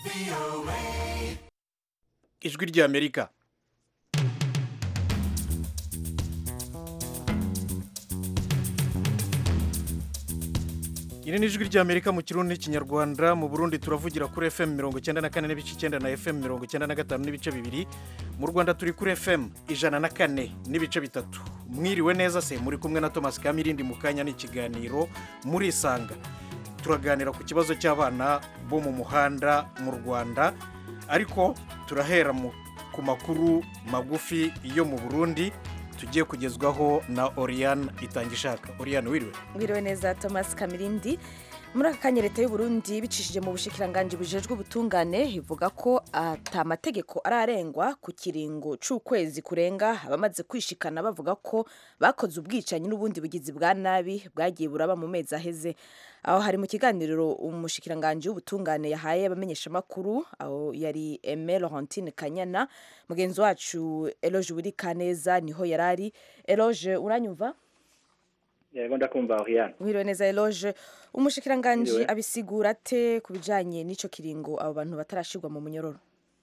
ijwi ry'Amerika. Iri ni ijwi ry'Amerika mu Kirundi n'Ikinyarwanda. Mu Burundi turavugira kuri FM 94 n'ibice 9 na FM 95 n'ibice 2. Mu Rwanda turi kuri FM 104 n'ibice 3. Mwiriwe neza se, muri kumwe na Thomas Kamirindi mu kanya n'ikiganiro muri Isanga. Turaganira ku kibazo cy'abana bo mu muhanda mu Rwanda, ariko turahera ku makuru magufi yo mu Burundi tugiye kugezwaho na Oriane Itangishaka. Oriane, wiriwe? Wiriwe neza Thomas Kamirindi. Muri aka kanya leta y'u Burundi bicishije mu bushikiranganje bujejwe ubutungane ivuga ko atamategeko ararengwa ku kiringo c'ukwezi kurenga abamaze kwishikana bavuga ko bakoze ubwicanyi n'ubundi bugizi bwa nabi bwagiye buraba mu mezi aheze. Aho hari mu kiganiro umushikiranganje w'ubutungane yahaye abamenyesha makuru, aho yari Aimé Laurentine Kanyana. Mugenzi wacu Eloge Wirikaneza niho yarari. Eloge, uranyumva? Yego ndakumva Oriane. Wiriwe neza Eloge. Umushikiranganje abisigura ate kubijanye n'ico kiringo abo bantu batarashirwa mu munyororo?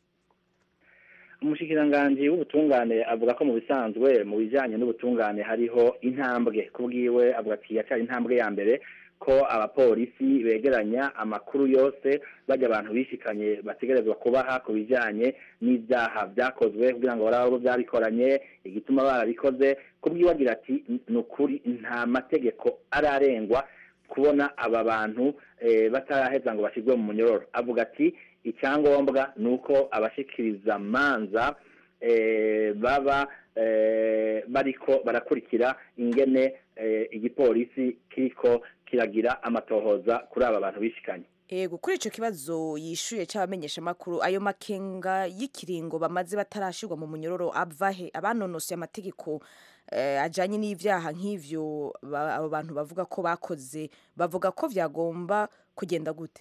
Umushikiranganje w'ubutungane avuga ko mu bisanzwe mu bijanye n'ubutungane hariho intambwe. Kubwiwe avuga ati yacari intambwe ya mbere ko abapolisi begeranya amakuru yose bajya abantu bishikanye bategerezwa kubaha ku bijanye n'ibyaha byakozwe kugira ngo barabo byabikoranye igituma barabikoze. Kubwiwe agira ati nukuri nta mategeko ararengwa kubona aba bantu bataraheza ngo bashirwe mu munyororo. Avuga ati icyangombwa nuko abashikiriza manza baba bariko barakurikira ingene igipolisi kiriko kiragira amatohoza kuri aba bantu bishikanye. Ego, kuri ico kibazo yishuye c'abamenyesha makuru, ayo makenga y'ikiringo bamaze batarashirwa mu munyororo avahe? Abanonose amategeko ajanye n'ivyaha nk'ivyo abo bantu bavuga ko bakoze, bavuga ko vyagomba kugenda gute?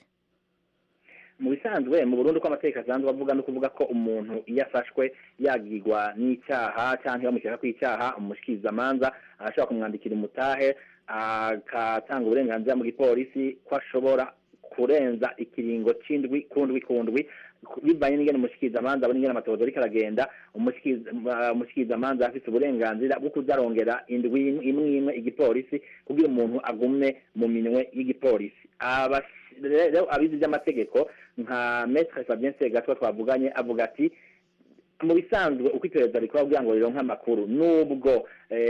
Mu bisanzwe mu Burundi ko amategeko asanzwe bavuga no kuvuga ko umuntu iyo afashwe yagirwa n'icyaha cyangwa bamukeka ko icyaha umushikiriza manza arashobora kumwandikira umutahe akatanga uburenganzira mu gipolisi ko ashobora kurenza ikiringo c'indwi kundwi bivanye n'ingene umushikiriza manza abona ingene amatohoza ariko aragenda. Umushikiriza manza afite uburenganzira bwo kuzarongera indwi imwe igipolisi kugira umuntu agume mu minwe y'igipolisi. Rero abizi by'amategeko nka Maître Fabien Segatwa twavuganye avuga ati mu bisanzwe uko iperereza rikora kugira ngo rironke amakuru nubwo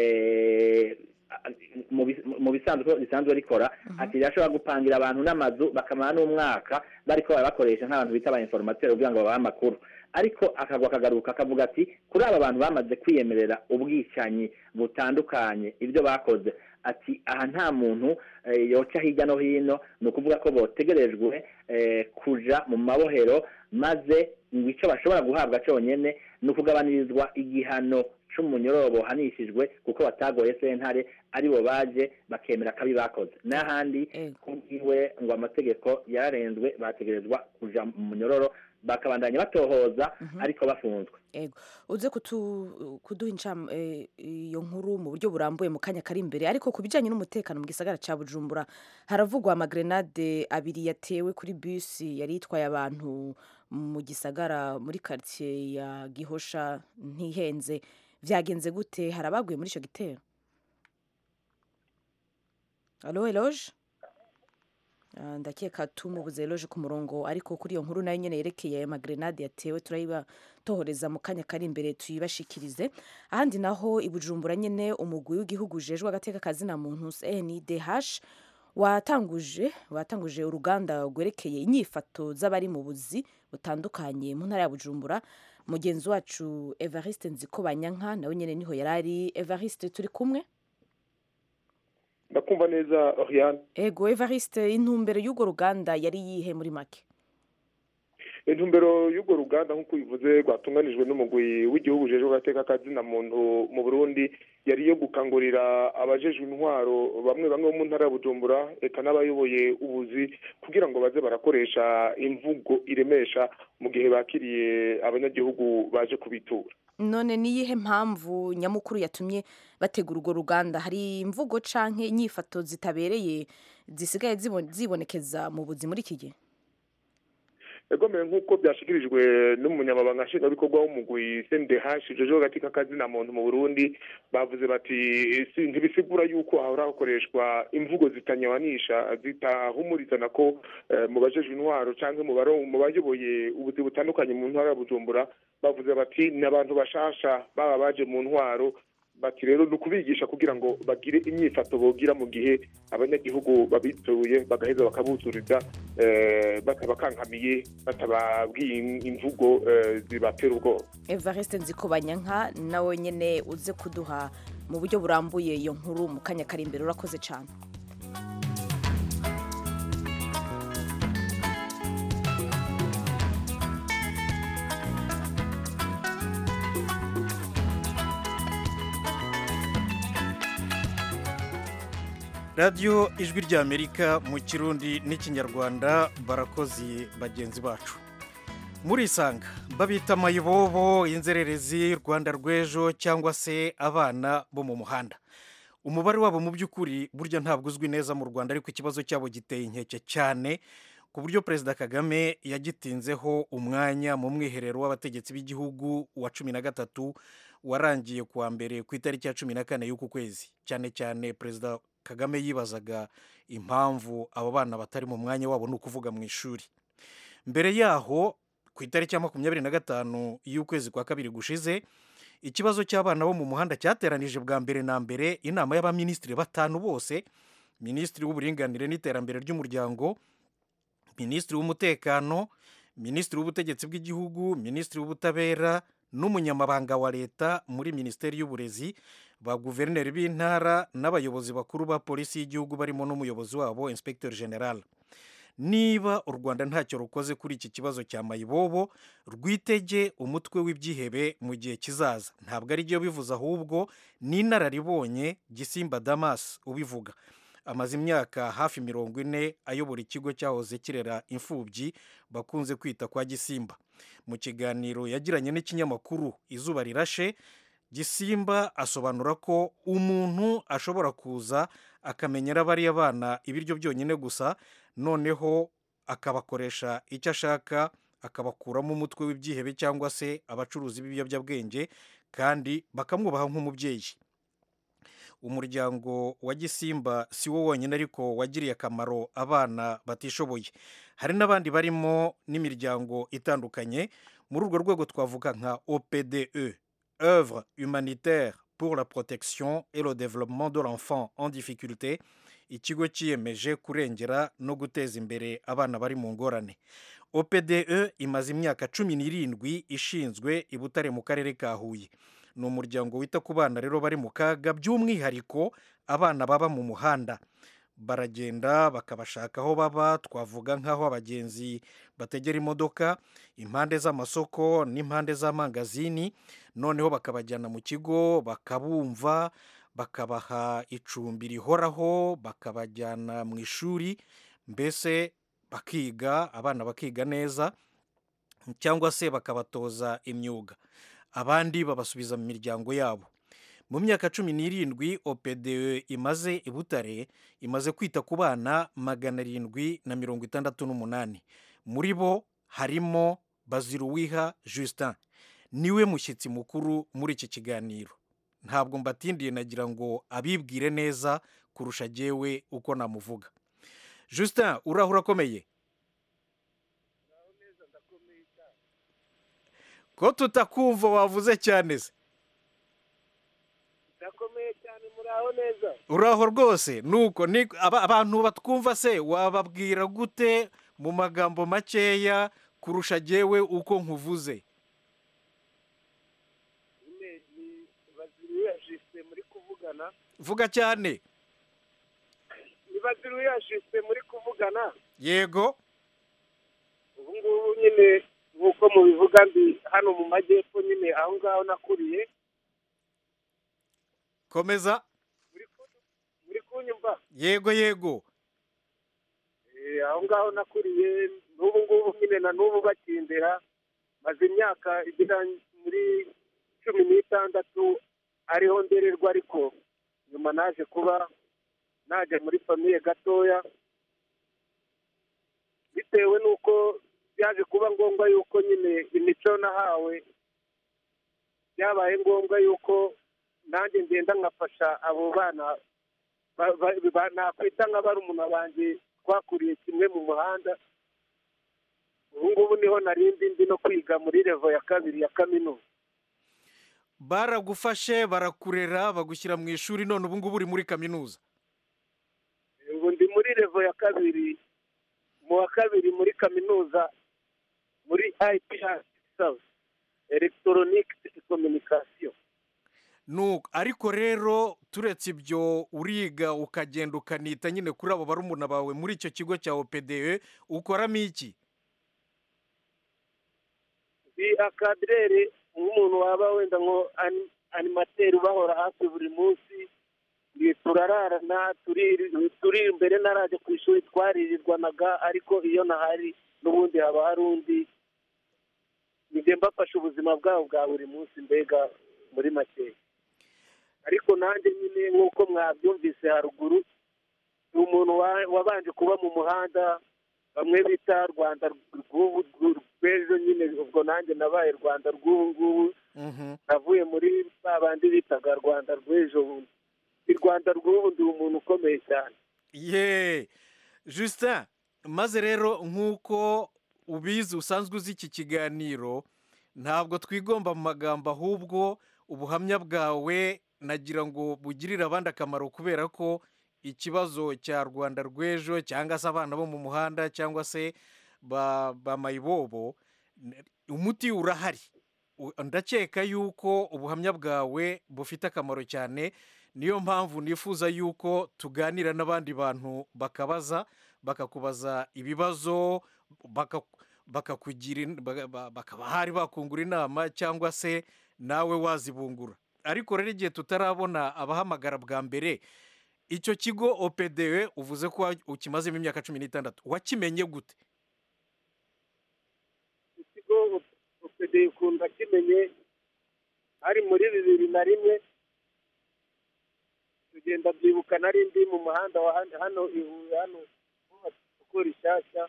mu bisanzwe risanzwe rikora ati yashobora gupangira abantu n'amazu bakamara n'umwaka bariko barabakoresha nk'abantu bita aba informateurs kugira ngo babahe amakuru, ariko akagwa akagaruka akavuga ati kuri aba bantu bamaze kwiyemerera ubwicanyi butandukanye ibyo bakoze, ati aha nta muntu yoca hirya no hino, ni ukuvuga ko botegerejwe kuja mu mabohero maze ngo ico bashobora guhabwa conyene ni ukugabanirizwa igihano c'umunyororo bohanishijwe kuko batagoye sentare aribo baje bakemera kabi bakoze. N'ahandi kubwiwe ngo amategeko yararenzwe bategerezwa kuja mu munyororo bakabandanya batohoza ariko bafunzwe. Ego, uze kuduha iyo nkuru mu buryo burambuye mu kanya kari imbere, ariko kubijanye n'umutekano mu gisagara ca Bujumbura haravugwa amagrenade abiri yatewe kuri bus yari itwaye abantu mu gisagara muri quartier ya Gihosha ntihenze. Vyagenze gute? Harabaguye muri ico gitero? Allo Eloge? Ndakeka tumubuze Eloge ku murongo, ariko kuri iyo nkuru nayo nyene yerekeye ayo magrenade yatewe turayiba tohoreza mu kanya kari imbere tuyibashikirize. Ahandi naho i Bujumbura nyene umugwi w'igihugu ujejwe agateka kazina muntu CNIDH watanguje uruganda rwerekeye inyifato z'abari mu buzi butandukanye mu ntara ya Bujumbura. Mugenzi wacu Evariste Nzikobanyanka nawe nyene niho yarari. Evariste, turi kumwe? Ndakumva neza Oriane. Ego Evariste, intumbero y'ugo ruganda yari yihe muri make? Intumbero y'ugo ruganda nk'uko bivuze rwatunganijwe n'umugwi w'igihugu ujejwe agateka kazina muntu mu Burundi yari yo gukangurira abajejwe intwaro bamwe bo mu ntara ya Bujumbura eka n'abayoboye ubuzi kugira ngo baze barakoresha imvugo iremesha mu gihe bakiriye abanyagihugu baje kubitura. None ni yihe mpamvu nyamukuru yatumye bategura urwo ruganda? Hari imvugo canke inyifato zitabereye zisigaye zibonekeza mu buzi muri iki gihe? egomeye nk'uko byashikirijwe n'umunyamabanga nshingwabikorwa w'umugwi CNDH Jojo Gatika Kazina muntu mu Burundi bavuze bati ntibisigura yuko hahora hakoreshwa imvugo zitanyawanisha zitahumurizana ko mu bajejwe intwaro canke mu bayoboye ubuzi butandukanye mu ntwara ya Bujumbura bavuze bati n'abantu bashasha baba baje mu ntwaro bati rero nukubigisha kugira ngo bagire imyifato bogira mu gihe abanyagihugu babituye bagaheza bakabuzuriza batabakankamiye batababwiye imvugo zibatera ubwoba. Evariste Nzikobanyanka nawe nyene uze kuduha mu buryo burambuye iyo nkuru mu kanya kari imbere urakoze cyane. radiyo ijwi ry'Amerika mu kirundi n'ikinyarwanda barakoze bagenzi bacu. Murisanga babita mayibobo, inzererezi, Rwanda rw'ejo cyangwa se abana bo mu muhanda. Umubare wabo mu by'ukuri burya ntabwo uzwi neza mu Rwanda, ariko ikibazo cyabo giteye inkeke cyane ku buryo Perezida Kagame yagitinzeho umwanya mu mwiherero w'abategetsi b'igihugu wa 13 warangiye kuwa mbere ku itariki ya 14 y'uku kwezi. Cyane cyane Perezida Kagame yibazaga impamvu abo bana batari mu mwanya wabo, ni ukuvuga mu ishuri. Mbere yaho ku itariki ya 25 y'ukwezi kwa kabiri gushize, ikibazo cy'abana bo mu muhanda cyateranije bwa mbere na mbere inama y'abaminisitiri batanu bose: Minisitiri w'uburinganire n'iterambere ry'umuryango, Minisitiri w'umutekano, Minisitiri w'ubutegetsi bw'igihugu, Minisitiri w'ubutabera n'umunyamabanga wa leta muri Minisiteri y'uburezi, ba guverineri b'intara n'abayobozi bakuru ba polisi y'igihugu barimo n'umuyobozi wabo Inspector General. Niba u Rwanda ntacyo rukoze kuri iki kibazo cya mayibobo, rwitege umutwe w'ibyihebe mu gihe kizaza. Ntabwo ari byo bivuze, ahubwo ni inararibonye Gisimba Damas ubivuga. Amaze imyaka hafi 40 ayobora ikigo cyahoze kirera imfubyi bakunze kwita kwa Gisimba. Mu kiganiro yagiranye n'ikinyamakuru Izuba Rirashe, Gisimba asobanura ko umuntu ashobora kuza akamenyera bariya bana ibiryo byonyine gusa, noneho akabakoresha icyo ashaka, akabakuramo umutwe w'ibyihebe cyangwa se abacuruzi b'ibiyobyabwenge, kandi bakamwubaha nk'umubyeyi. Umuryango wa Gisimba si wo wonyine ariko wagiriye akamaro abana batishoboye. Hari n'abandi barimo n'imiryango itandukanye. Muri urwo rwego twavuga nka OPDE, Œuvre humanitaire pour la protection et le développement de l'enfant en difficulté, ikigo cyiyemeje kurengera no guteza imbere abana bari mu ngorane. OPDE imaze imyaka 17 ishinzwe i Butare mu karere ka Huye. Ni umuryango wita ku bana rero bari mu kaga, by'umwihariko abana baba mu muhanda. Baragenda bakabashaka aho baba, twavuga nk'aho abagenzi bategera imodoka, impande z'amasoko n'impande z'amangazini, noneho bakabajyana mu kigo, bakabumva, bakabaha icumbi rihoraho, bakabajyana mu ishuri, mbese bakiga, abana bakiga neza, cyangwa se bakabatoza imyuga. Abandi babasubiza mu miryango yabo. Mu myaka 17 OPDE imaze i Butare imaze kwita ku bana 768. Muri bo harimo Baziruwiha Justin, niwe mushyitsi mukuru muri iki kiganiro. Ntabwo mbatindiye, nagira ngo abibwire neza kurusha jewe uko namuvuga. Justin, urahura komeye? Ko tutakumva wavuze cyane se? Ndakomeye cyane, muraho neza? Uraho rwose. Nuko abantu batwumva se wababwira gute mu magambo makeya kurusha jewe uko nkuvuze? Ni Baziruwiha Justin muri kuvugana. Vuga cyane. Ni Baziruwiha Justin muri kuvugana. Yego. Ubu ngubu nyine nk'uko mubivuga ndi hano mu majyepfo nyine aho ngaho nakuriye. Komeza. Muri kunyumva? Yego yego. Aho ngaho nakuriye, n'ubu ngubu nyine na n'ubu bakindera, maze imyaka igera muri 16 ariho ndererwa, ariko nyuma naje kuba najya muri famiye gatoya bitewe n'uko byaje kuba ngombwa yuko nyine imico nahawe byabaye ngombwa yuko nanjye ngenda nkafasha abo bana nakwita nka barumuna banjye twakuriye kimwe mu muhanda. Ubu ngubu niho narindi ndi no kwiga muri revo ya kabiri ya kaminuza. baragufashe barakurera bagushyira mu ishuri none ubu ngubu uri muri kaminuza. Ubu ndi muri revo ya kabiri mu wa kabiri muri kaminuza muri IPR South Electronic Communication. nuko ariko rero turetse ibyo uriga ukagenda ukanita nyine kuri abo barumuna bawe muri icyo kigo cya OPDE ukoramo iki? Ndi akadrere nk'umuntu waba wenda ngo animateri ubahora hafi buri munsi. Turararana turi imbere naraje ku ishuri twaririrwanaga, ariko iyo nahari n'ubundi haba hari undi njye mbafasha ubuzima bwabo bwa buri munsi mbega muri make. Ariko nanjye nyine nk'uko mwabyumvise haruguru ni umuntu wabanje kuba mu muhanda bamwe bita Rwanda rw'ejo nyine, ubwo nanjye nabaye Rwanda rw'ubu ngubu. navuye muri babandi bitaga Rwanda rw'ejo. i Rwanda rw'ubu ndi umuntu ukomeye cyane. ye Justin, maze rero nk'uko ubizi usanzwe uzi iki kiganiro ntabwo twigomba mu magambo, ahubwo ubuhamya bwawe nagira ngo bugirire abandi akamaro, kubera ko ikibazo cya Rwanda rw'ejo cyangwa se abana bo mu muhanda cyangwa se ba mayibobo umuti urahari. Ndakeka yuko ubuhamya bwawe bufite akamaro cyane, niyo mpamvu nifuza yuko tuganira n'abandi bantu bakakubaza ibibazo bakaba hari bakungura inama cyangwa se nawe wazibungura. Ariko rero igihe tutarabona abahamagara bwa mbere, icyo kigo OPDE uvuze ko ukimazemo imyaka 16, wakimenye gute? Ikigo OPDE ukunda kimenye ari muri 2001. tugenda byibuka nari ndi mu muhanda wa hano uko rishyashya.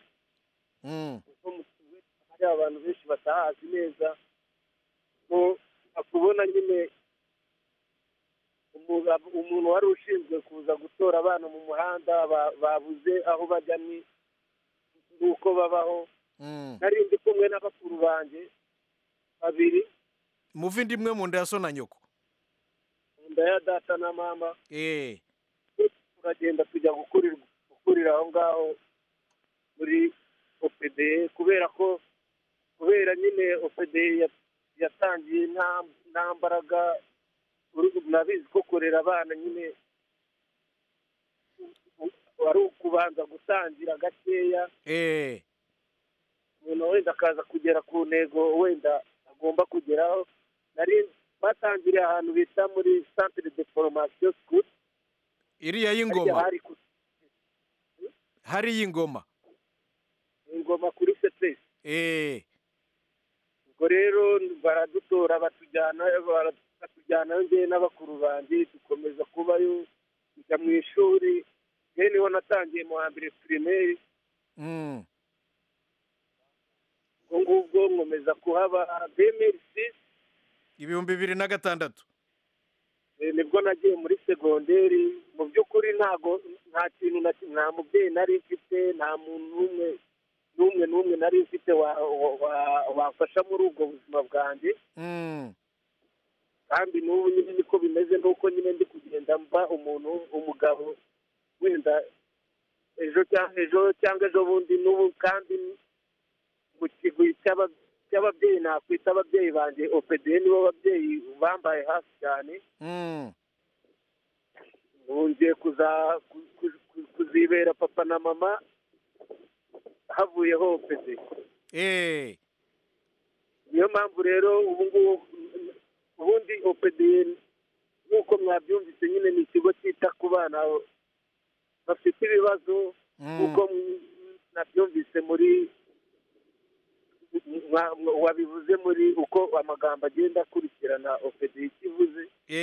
hari abantu benshi batahazi neza, ko akubona nyine umuntu wari ushinzwe kuza gutora abana mu muhanda babuze aho bajya n'uko babaho. nari ndi kumwe n'abakuru banjye babiri. muva indi imwe mu nda ya so na nyoko? Nda ya data na mama. turagenda tujya gukurira aho ngaho muri OPDE, kubera nyine OPDE yatangiye nta mbaraga. nabizi ko kurera abana nyine wari ukubanza gutangira gakeya. umuntu wenda akaza kugera ku ntego wenda agomba kugeraho. batangiriye ahantu bita muri centre de formation school iriya y'Ingoma, hari y'Ingoma kuri CPS. ubwo rero baradutora batujyanayo njye n'abakuru banjye, dukomeza kubayo tujya mu ishuri. niho natangiye mu wa mbere primaire. ubwo ngubwo nkomeza kuhaba 2006. 2006 nibwo nagiye muri segonderi. mu by'ukuri nta kintu nta mubyeyi nari mfite, nta muntu n'umwe nari mfite wafasha muri ubwo buzima bwanjye. kandi n'ubu nyine niko bimeze, nuko nyine ndi kugenda mba umugabo wenda ejo cyangwa ejo bundi. n'ubu kandi mu kigwi cy'ababyeyi nakwita ababyeyi banjye OPDE nibo babyeyi bambaye hafi cyane. ngiye kuzibera papa na mama havuyeho OPDE. niyo mpamvu rero ubundi OPDE nk'uko mwabyumvise nyine ni ikigo cyita ku bana bafite ibibazo. nk'uko nabyumvise muri wabivuze muri uko amagambo agenda akurikirana OPDE ikivuze.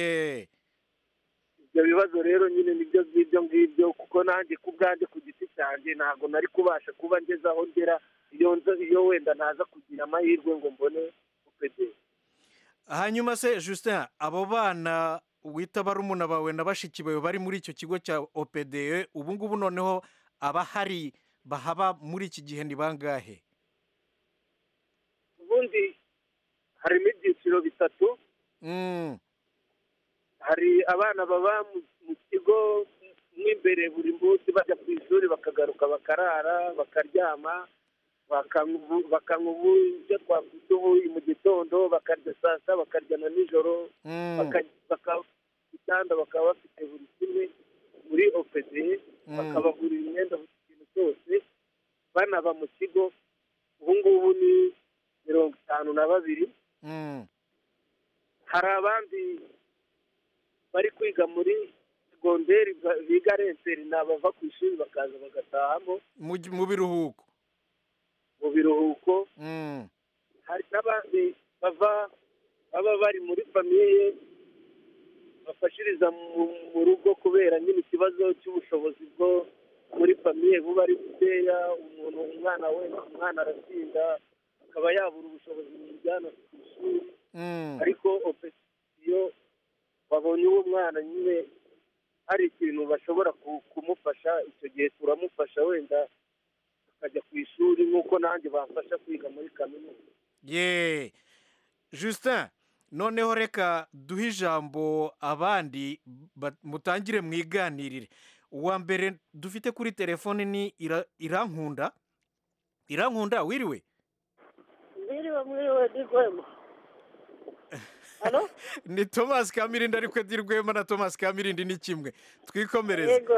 ibyo bibazo rero nyine nibyo ngibyo, kuko nanjye ku bwanjye ku giti cyanjye ntabwo nari kubasha kuba ngeze aho ngera iyo wenda ntaza kugira amahirwe ngo mbone opd. hanyuma se Justin, abo bana wita barumuna bawe na bashiki bawe bari muri icyo kigo cya OPDE ubu ngubu noneho abahari bahaba muri iki gihe ni bangahe? ubundi harimo ibyiciro bitatu. hari abana baba mu kigo n'imbere buri munsi bajya ku ishuri bakagaruka bakarara bakaryama bakanywa ibyo twakwita ubuyi mu gitondo, bakarya saa sita bakarya na nijoro, igitanda bakaba bafite buri kimwe muri OPD, bakabagurira imyenda buri kintu cyose banaba mu kigo. ubu ngubu ni 52. hari abandi bari kwiga muri segonderi biga renseri, ni abava ku ishuri bakaza bagatahamo mu biruhuko. hari n'abandi baba bari muri famiye bafashiriza mu rugo kubera nyine ikibazo cy'ubushobozi bwo muri famiye buba ari bukeya. umwana arasinda akaba yabura ubushobozi bumujyana ku ishuri, ariko iyo babonye uwo mwana nyine hari ikintu bashobora kumufasha, icyo gihe turamufasha wenda akajya ku ishuri nk'uko nanjye bamfasha kwiga muri kaminuza. Justin, noneho reka duhe ijambo abandi mutangire mwiganirire. uwa mbere dufite kuri telefone ni Irankunda. Irankunda, wiriwe? Mwiriwe Digwema. Halo? Ni Thomas Kamirindi, ariko Digwema na Thomas Kamirindi ni kimwe. Twikomereze. Yego.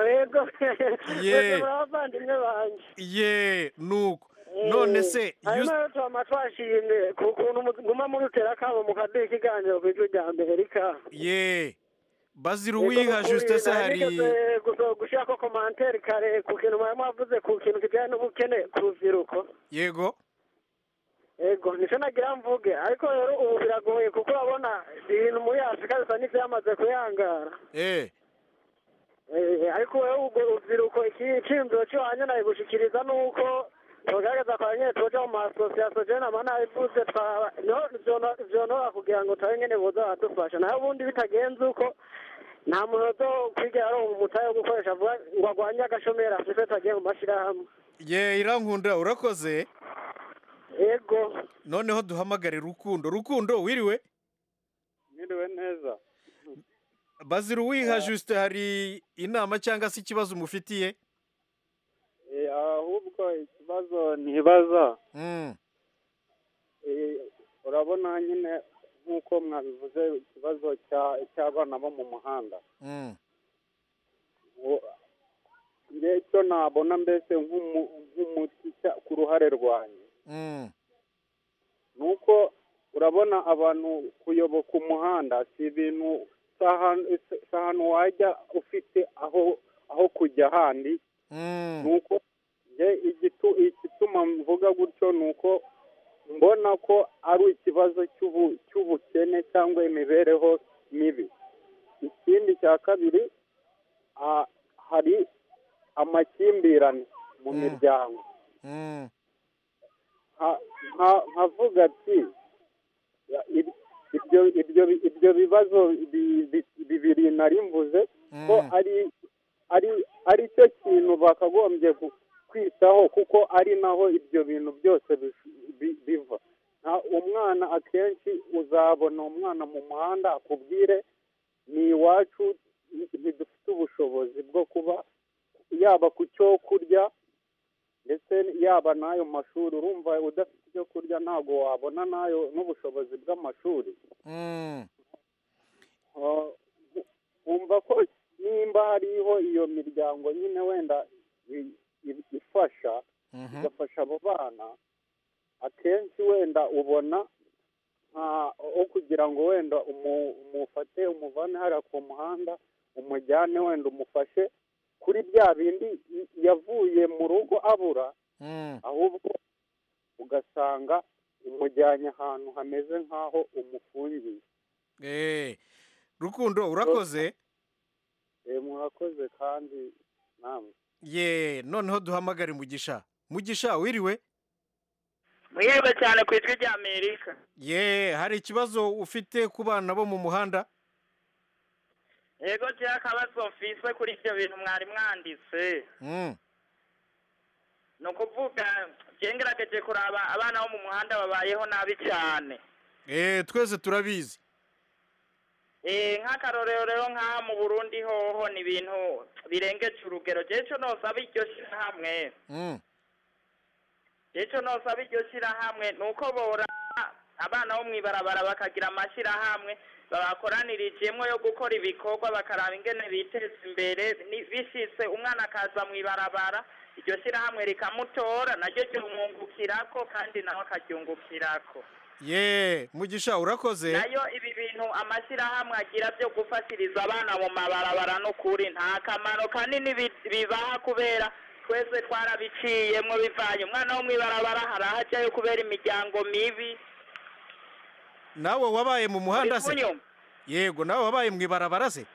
Nuko. None se hanyuma twamashimye kukuntu guma muri terakabo mukaduha ikiganiro ku ijwi rya Amerika. Baziruwiha Justin se hari gushaka commentaire kare ku kintu mwavuze ku kintu kijyanye n'ubukene ku rubyiruko. Yego, nico nagira mvuge, ariko rero ubu biragoye kuko urabona ibintu muri Afrika bisa n'ivyamaze kuyangara. Ariko wewe ubwo urubyiruko icyumviro cy'uwanya nawe gushikiriza nuko tugaragaza kwa nyine tuja mu masosiyasiyo jena mana ivuze vyonora kugira ngo tawe nyene boza badufasha, naho ubundi bitagenze uko nta muntu zo kwigira ari umutahe wo gukoresha vuba ngo agwanye agashomeri afise tagiye mu mashirahamwe. Irankunda, urakoze. Yego, noneho duhamagare Rukundo, wiriwe? Mwiriwe neza. Baziruwiha Justin, hari inama cyangwa se ikibazo umufitiye? Ahubwo ikibazo ntibaza. Urabona nyine nk'uko mwabivuze ikibazo cy'abana bo mu muhanda. Icyo nabona mbese nk'umuti ku ruhare rwanjye nuko urabona abantu kuyoboka umuhanda si ibintu ahantu wajya ufite aho kujya handi. Nuko igituma mvuga gutyo nuko mbona ko ari ikibazo cy'ubukene cyangwa imibereho mibi. Ikindi cya kabiri, hari amakimbirane mu miryango. Nkavuga ati ibyo bibazo bibiri nari mvuze ko ari cyo kintu bakagombye kwitaho, kuko ari naho ibyo bintu byose biva. Umwana akenshi uzabona umwana mu muhanda akubwire ni iwacu ntidufite ubushobozi bwo kuba yaba ku cyo kurya ndetse yaba n'ayo mashuri. Urumva udafite icyo kurya ntabwo wabona n'ayo n'ubushobozi bw'amashuri. Wumva ko nimba hariho iyo miryango nyine wenda ifasha igafasha abo bana, akenshi wenda ubona aho kugira ngo wenda umufate umuvane hariya ku muhanda umujyane wenda umufashe kuri bya bindi yavuye mu rugo abura, ahubwo ugasanga umujyanye ahantu hameze nk'aho umufungiye. Rukundo, urakoze. Murakoze kandi namwe. Noneho duhamagare Mugisha. Mugisha, wiriwe? mwiriwe cyane ku ijwi rya Amerika. Ye, hari ikibazo ufite ku bana bo mu muhanda? Yego je akabazo mfise kuri ivyo bintu mwari mwanditse. No kuvuga je ngerageje kuraba abana bo mu muhanda babayeho nabi cyane. Twese turabizi. Nk'akarorero rero nk'aha mu Burundi hoho ni ibintu birengeje urugero. Jeco nosaba iryo shirahamwe. Jeco nosaba iryo shirahamwe nuko bora abana bo mwibarabara bakagira amashirahamwe babakoranirijemwo yo gukora ibikorwa bakaraba ingene biteza imbere bishitse umwana akaza mwibarabara iryo shirahamwe rikamutora naryo ryumwungukirako kandi nawe akaryungukirako. Ye, Mugisha urakoze. Nayo ibi bintu amashirahamwe agira byo gufatiriza abana mu mabarabara no kuri nta kamaro kanini bibaha kubera twese twarabiciyemwo bivanye umwana wo mwibarabara harahajayo kubera imiryango mibi. Nawe wabaye mu muhanda se? Yego, nawe wabaye mwibarabara se?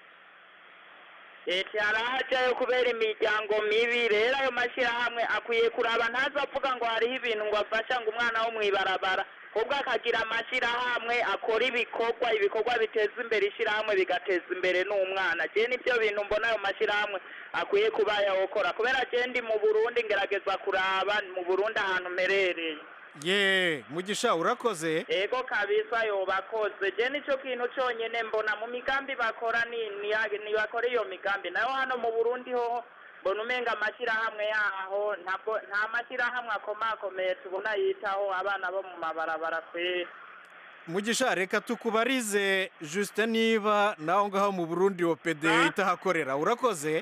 Harahajayo kubera imiryango mibi rero ayo mashirahamwe akwiye kuraba ntazavuga ngo hariho ibintu ngo afasha ngo umwana wo mwibarabara ubwo akagira amashirahamwe akora ibikorwa biteza imbere ishirahamwe bigateza imbere n'umwana. Je nivyo bintu mbona ayo mashirahamwe akwiye kuba yawukora kubera je ndi mu Burundi ngerageza kuraba mu Burundi ahantu merereye. Ye, Mugisha urakoze. Ego kabisa yo bakoze. Je nico kintu cyonyene mbona mu migambi bakora ni bakora iyo migambi. Nayo hano mu Burundi ho mbona umenga amashirahamwe yaho nta mashirahamwe akomakomeye tubona yitaho abana bo mu mabarabara kwe. Mugisha reka tukubarize Justin niba naho ngaho mu Burundi OPD itahakorera. Urakoze.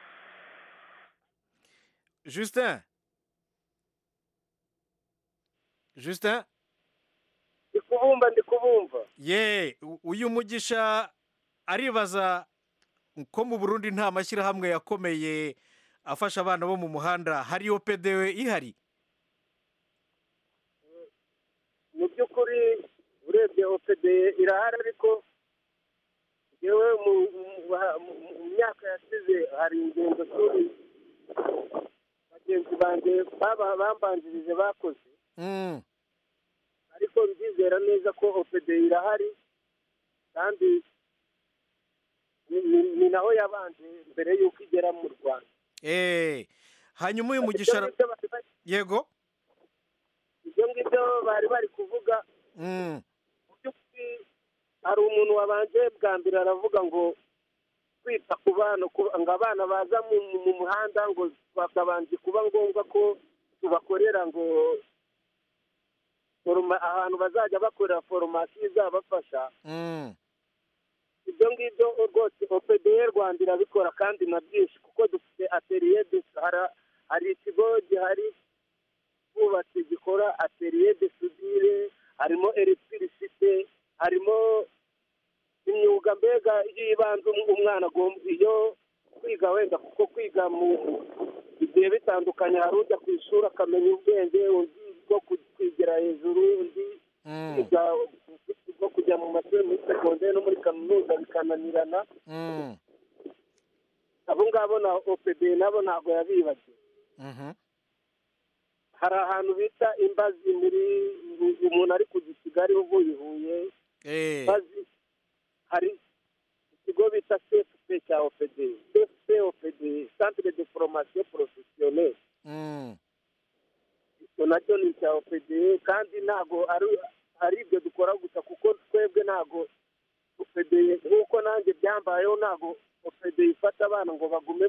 Justin ndikubumva. Ye, uyu Mugisha aribaza ko mu Burundi nta mashyirahamwe yakomeye afasha abana bo mu muhanda, hari OPD ihari? Mu by'ukuri urebye OPD irahari ariko yewe mu myaka yasize hari ingendo z'uri bagenzi banjye bambanjirije bakoze. Ariko ndizera neza ko OPD irahari kandi ni naho yabanje mbere y'uko igera mu Rwanda. Hanyuma uyu Mugisha yego ibyo ngibyo bari kuvuga hari umuntu wabanje bwa mbere aravuga ngo kwita ku bana ngo abana baza mu muhanda ngo bakabanje kuba ngombwa ko tubakorera ngo ahantu bazajya bakorera foromasiyo izabafasha. Ibyo ngibyo rwose OPD Rwanda irabikora kandi na byinshi kuko dufite atelier de hari ikigo gihari bubatse gikora atelier de soudure, harimo electricité, harimo imyuga mbega y'ibanze umwana agomba iyo kwiga wenda kuko kwiga mu bigiye bitandukanye hari ujya ku ishuri akamenya ubwenge undi bwo kwigira hejuru undi bwo kujya mu mashuri muri segonderi no muri kaminuza bikananirana. Abo ngabo na OPD nabo ntabwo yabibagiwe. Hari ahantu bita Imbazi muri umuntu ari ku Kigali uvuye Huye. Imbazi hari ikigo bita CFP cya OPD, CFP Centre de Formation Professionnelle. Nacyo ni cya OPD kandi ntabwo ari ibyo dukora gusa kuko twebwe ntabwo OPD nk'uko nanjye byambayeho ntabwo OPD ifata abana ngo bagume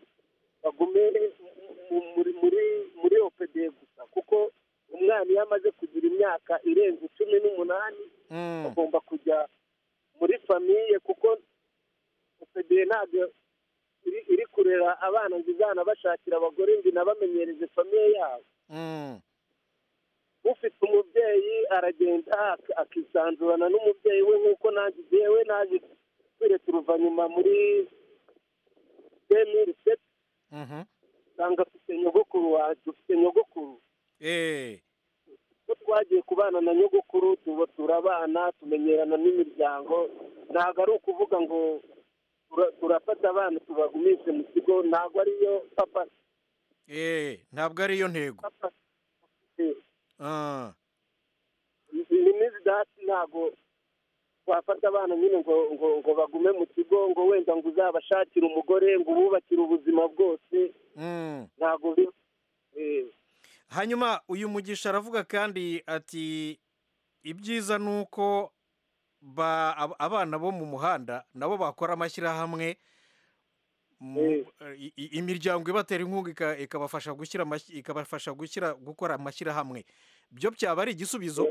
muri OPD gusa kuko umwana iyo amaze kugira imyaka irenze 18 agomba kujya muri famiye kuko OPD ntabwo iri kurera abana ngo izana bashakira abagore ngo inabamenyereze famiye yabo. Ufite umubyeyi aragenda akisanzurana n'umubyeyi we nk'uko nanjye jewe naje kwireta uruvanyuma muri 2007 usanga afite nyogokuru wacu dufite nyogokuru ko twagiye kubana na nyogokuru turabana tumenyerana n'imiryango ntabwo ari ukuvuga ngo turafata abana tubagumishe mu kigo ntabwo ariyo papa ntabwo ariyo ntego. zidahati ntabwo wafata abana nyine ngo bagume mu kigo ngo wenda ngo uzabashakire umugore ngo ububakire ubuzima bwose ntabwo hanyuma uyu Mugisha aravuga kandi ati ibyiza ni uko abana bo mu muhanda nabo bakora amashyirahamwe imiryango ibatera inkunga ikabafasha gukora amashyirahamwe byo byaba ari igisubizo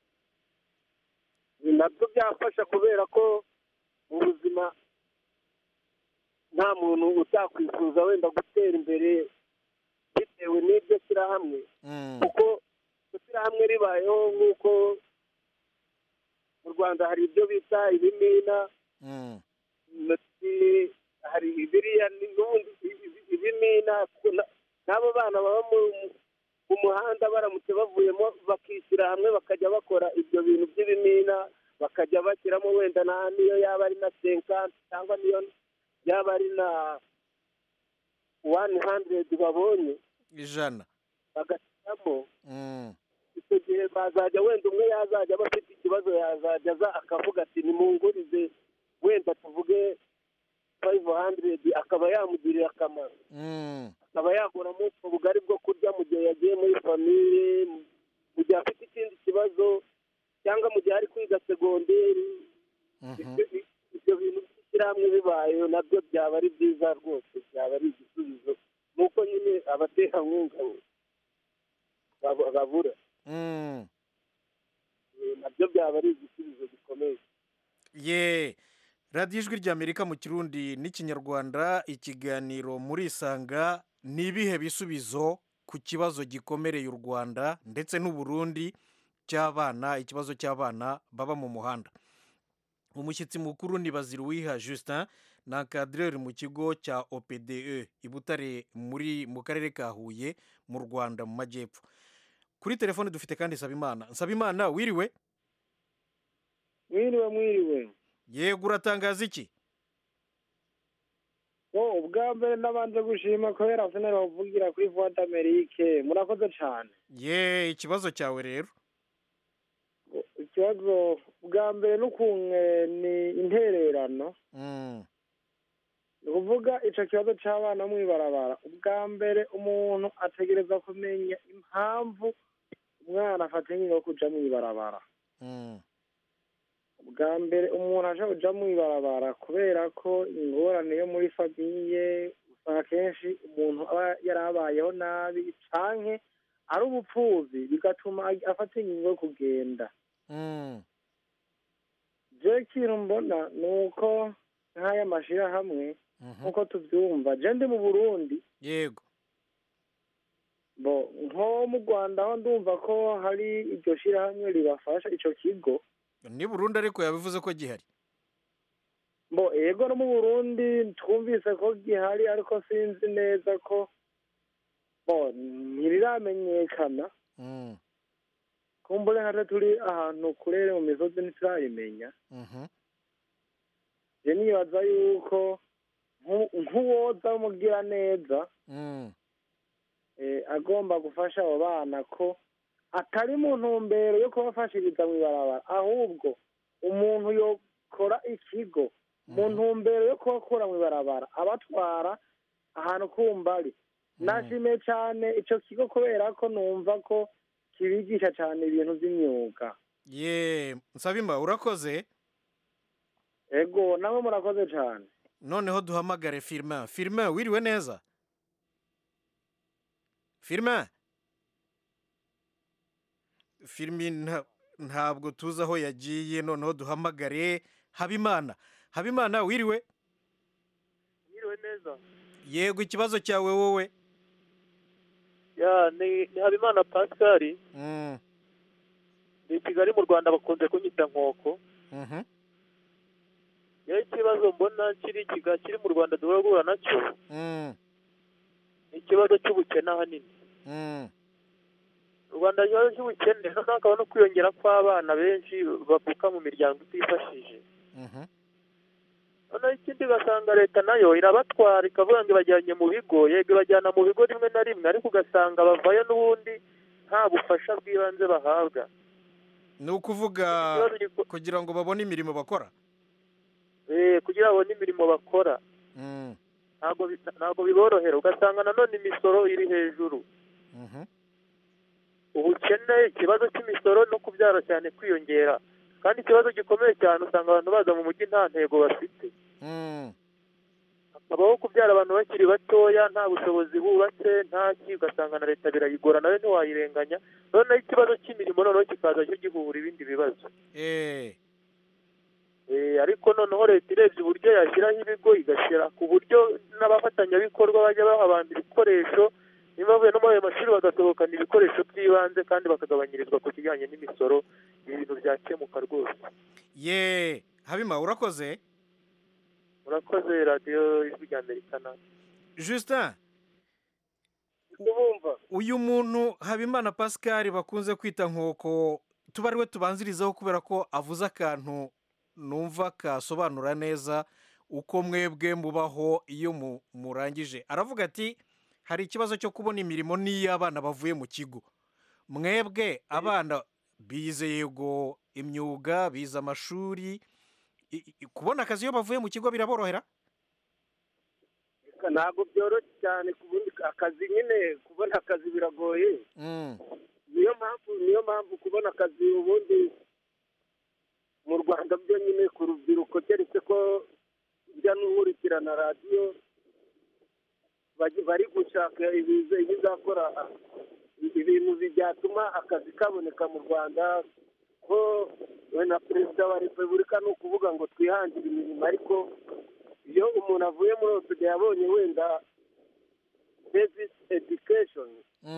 nabyo byafasha kubera ko mu buzima nta muntu utakwifuza wenda gutera imbere bitewe n'iryo shyirahamwe kuko ishyirahamwe ribayeho nk'uko mu Rwanda hari ibyo bita ibimina hari ibiriya n'ubundi ibimina n'abo bana baba mu muhanda baramutse bavuyemo bakishyira hamwe bakajya bakora ibyo bintu by'ibimina bakajya bashyiramo wenda niyo yaba ari na 50 cyangwa niyo yaba ari na 100 babonye 100 bagashyiramo icyo gihe bazajya wenda umwe yazajya aba afite ikibazo yazajya aza akavuga ati nimungurize wenda tuvuge 500 akaba yamugirira akamaro akaba yaguramo ubwo bugari bwo kurya mu gihe yagiye muri famille mu gihe afite ikindi kibazo cyangwa mu gihe ari kwiga segonderi ibyo bintu by'ishyirahamwe bibayeho nabyo byaba ari byiza rwose byaba ari igisubizo nuko nyine abaterankunga babura nabyo byaba ari igisubizo gikomeye radiyo ijwi ry'Amerika mu Kirundi n'Ikinyarwanda ikiganiro muri Isanga ni ibihe bisubizo ku kibazo gikomereye u Rwanda ndetse n'u Burundi cy'abana ikibazo cy'abana baba mu muhanda umushyitsi mukuru ni Baziruwiha Justin na cadreur mu kigo cya OPDE i Butare mu karere ka Huye mu Rwanda mu majyepfo kuri telefone dufite kandi Nsabimana wiriwe yego uratangaza iki ubwa mbere nabanje gushima kubera sinari bavugira kuri Voix d'Amerique murakoze cyane ikibazo cyawe rero ikibazo bwa mbere n'ukuntu ni intererano ni ukuvuga icyo kibazo cy'abana mu ibarabara ubwa mbere umuntu ategereza kumenya impamvu umwana afata ingingo yo kujya mu ibarabara bwa mbere umuntu aje kujya mu ibarabara kubera ko ingorane yo muri famiye usanga akenshi umuntu aba yarabayeho nabi cyangwa ari ubupfuzi bigatuma afata ingingo yo kugenda je ikintu mbona ni uko nk'aya mashyirahamwe nk'uko tubyumva je ndi mu Burundi yego nko mu Rwanda aho ndumva ko hari iryo shyirahamwe ribafasha icyo kigo ni Burundi ariko yabivuze ko gihari yego no mu Burundi twumvise ko gihari ariko sinzi neza ko ntiriramenyekana kumbure hano turi ahantu kurere mu misozi ntiturayimenya je nibaza yuko nk'uwoza umugira neza agomba gufasha abo bana ko atari mu ntumbero yo kubafashiriza mu ibarabara ahubwo umuntu yokora ikigo mu ntumbero yo kubakura mu ibarabara abatwara ahantu kumbari nashimiye cyane icyo kigo kubera ko numva ko kibigisha cyane ibintu by'imyuga Nsabimba urakoze ego nawe murakoze cyane noneho duhamagare Firmin wiriwe neza Firmin ntabwo tuzi aho yagiye noneho duhamagare Habimana wiriwe neza yego ikibazo cyawe wowe ni Habimana Pascal ni Kigali mu Rwanda bakunze kunyita nkoko ikibazo mbona kiri mu Rwanda duhora guhura nacyo ni ikibazo cy'ubukene ahanini u Rwanda ikibazo cy'ubukene hakaba no kwiyongera kw'abana benshi bavuka mu miryango itifashije noneho ikindi ugasanga leta nayo irabatwara ikavuga ngo ibajyanye mu bigo yego ibajyana mu bigo rimwe na rimwe ariko ugasanga bavayo n'ubundi nta bufasha bw'ibanze bahabwa. ni ukuvuga kugira ngo babone imirimo bakora. Kugira ngo babone imirimo bakora ntabwo biborohera, ugasanga nanone imisoro iri hejuru. Ubukene, ikibazo cy'imisoro no kubyara cyane kwiyongera, kandi ikibazo gikomeye cyane usanga abantu baza mu mujyi nta ntego bafite. Hakabaho kubyara abantu bakiri batoya, nta bushobozi bubatse, nta ki, ugasanga na leta birayigora, nawe ntiwayirenganya. Noneho ikibazo cy'imirimo noneho kikaza cyo gihura ibindi bibazo. Ariko noneho leta irebye uburyo yashyiraho ibigo, igashyira ku buryo n'abafatanyabikorwa bajya baha abantu ibikoresho, niba bavuye no muri ayo mashuri bagasohokana ibikoresho by'ibanze kandi bakagabanyirizwa ku kijyanye n'imisoro, ibintu byakemuka rwose. Habima, urakoze. Urakoze radiyo ijwi rya Amerika. Justin, uyu muntu Habimana Pascal bakunze kwita nkoko, tuba ariwe tubanzirizaho kubera ko avuze akantu numva kasobanura neza uko mwebwe mubaho iyo murangije. Aravuga ati hari ikibazo cyo kubona imirimo n'iyo abana bavuye mu kigo. Mwebwe abana bize yego imyuga, bize amashuri, kubona akazi iyo bavuye mu kigo biraborohera? Ntabwo byoroshye cyane kubona akazi, nyine kubona akazi biragoye. Niyo mpamvu kubona akazi ubundi mu Rwanda byo nyine ku rubyiruko, keretse ko njya n'ukurikirana radiyo bari gushaka ibizakora ibintu byatuma akazi kaboneka mu Rwanda, ko na perezida wa repubulika ni ukuvuga ngo twihangire imirimo. Ariko iyo umuntu avuye muri OPD yabonye wenda basic education,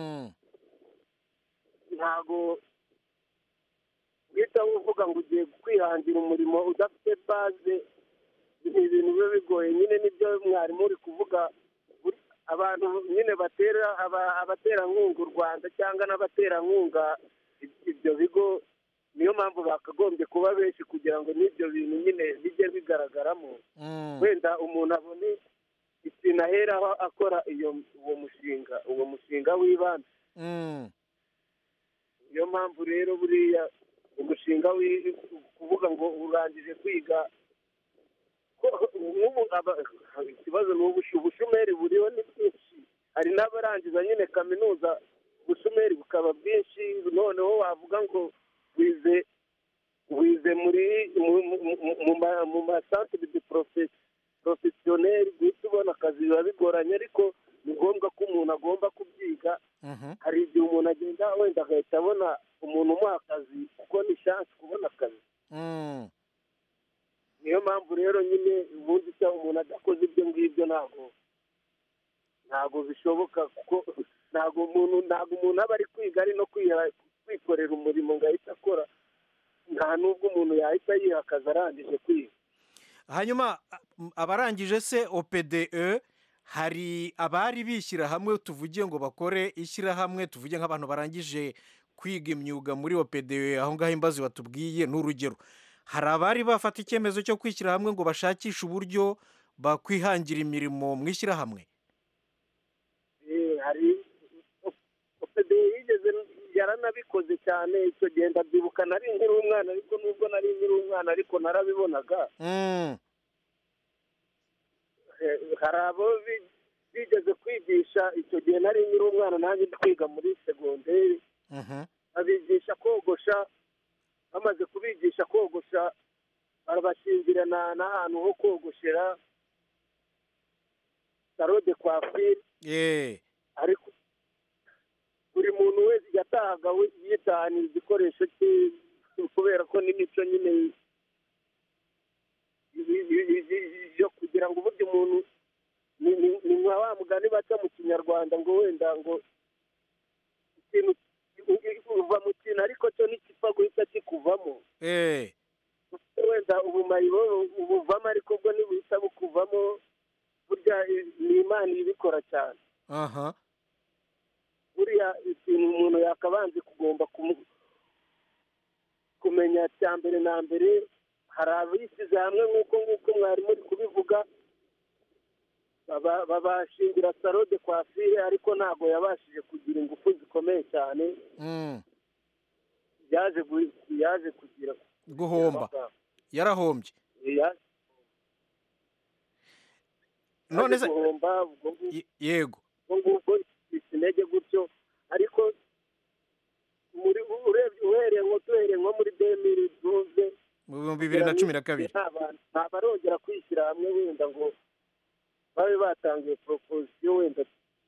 ntago uhita uvuga ngo ugiye kwihangira umurimo udafite baze. Ni ibintu biba bigoye nyine, nibyo mwarimu uri kuvuga. Abantu nyine batera abaterankunga u Rwanda cyangwa n'abaterankunga ibyo bigo, niyo mpamvu bakagombye kuba benshi kugira ngo n'ibyo bintu nyine bijye bigaragaramo. Wenda umuntu abone ikintu aheraho akora uwo mushinga w'ibanze. Niyo mpamvu rero buriya umushinga kuvuga ngo urangije kwiga, ikibazo ni ubushomeri buriho ni bwinshi. Hari n'abarangiza nyine kaminuza, ubushomeri bukaba bwinshi. Noneho wavuga ngo wize mu masantere de porofesiyoneri, guhita ubona akazi biba bigoranye. Ariko ni ngombwa ko umuntu agomba kubyiga. Hari igihe umuntu agenda wenda agahita abona umuntu umuha akazi, kuko ni shansi kubona akazi. Niyo mpamvu rero nyine ubundi cyangwa umuntu adakoze ibyo ngibyo ntabwo bishoboka, kuko ntabwo umuntu aba ari kwiga ari no kwikorera umurimo ngo ahita akora. Nta nubwo umuntu yahita yiha akazi arangije kwiga. Hanyuma abarangije se OPDE, hari abari bishyira hamwe, tuvuge ngo bakore ishyirahamwe, tuvuge nk'abantu barangije kwiga imyuga muri OPDE aho ngaho Imbazi batubwiye n'urugero. Hari abari bafata icyemezo cyo kwishyira hamwe ngo bashakishe uburyo bakwihangira imirimo mu ishyirahamwe? Hari OPDE yigeze yaranabikoze cyane. Icyo gihe ndabyibuka nari nkiri umwana, ariko nubwo nari nkiri umwana ariko narabibonaga. Hari abo bigeze kwigisha icyo gihe nari nkiri umwana, nanjye twiga muri segonderi. Abigisha kogosha, bamaze kubigisha kogosha barabashingira n'ahantu ho kogoshera, salo de coiffure. Ariko buri muntu wese yatahaga yitahanira igikoresho cye, kubera ko n'imico nyine yo kugira ngo uburyo umuntu ni nka wa mugani baca mu kinyarwanda ngo wenda ngo ikintu uva mu kintu ariko cyo ntikipfa guhita kikuvamo. Wenda ubumayi buvamo, ariko bwo ntibuhita bukuvamo. Burya ni Imana ibikora cyane. Buriya ikintu umuntu yakabanze kugomba kumenya cya mbere na mbere, hari abishyize hamwe nk'uko mwari muri kubivuga, babashingira salo de coiffure ariko ntabwo yabashije kugira ingufu zikomeye cyane yaje kugira guhomba yarahombye none se guhomba yego ubwo intege gutyo ariko uhereye nko muri 2012 mu 2012 nta barongera kwishyira hamwe wenda ngo babe batangiye proposition wenda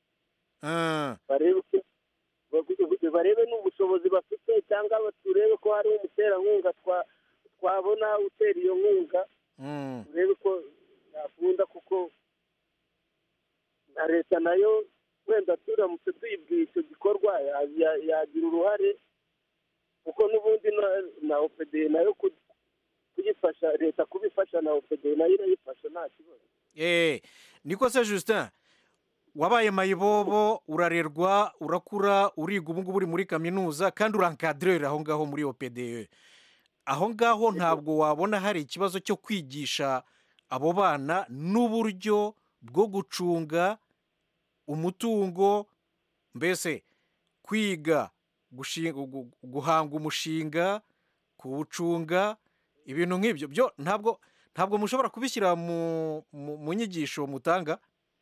barebe n'ubushobozi bafite cyangwa turebe ko hari umuterankunga twabona utera iyo nkunga turebe ko yakunda kuko na leta nayo wenda turamutse tuyibwiye icyo gikorwa yagira uruhare kuko n'ubundi na OPD nayo kuyifasha leta kubifasha na OPD nayo irayifasha nta kibazo. Niko se Justin wabaye mayibobo urarerwa urakura uriga ubu ngubu uri muri kaminuza kandi urankadrera aho ngaho muri OPD aho ngaho ntabwo wabona hari ikibazo cyo kwigisha abo bana n'uburyo bwo gucunga umutungo mbese kwiga guhanga umushinga kuwucunga ibintu nk'ibyo byo ntabwo mushobora kubishyira mu nyigisho mutanga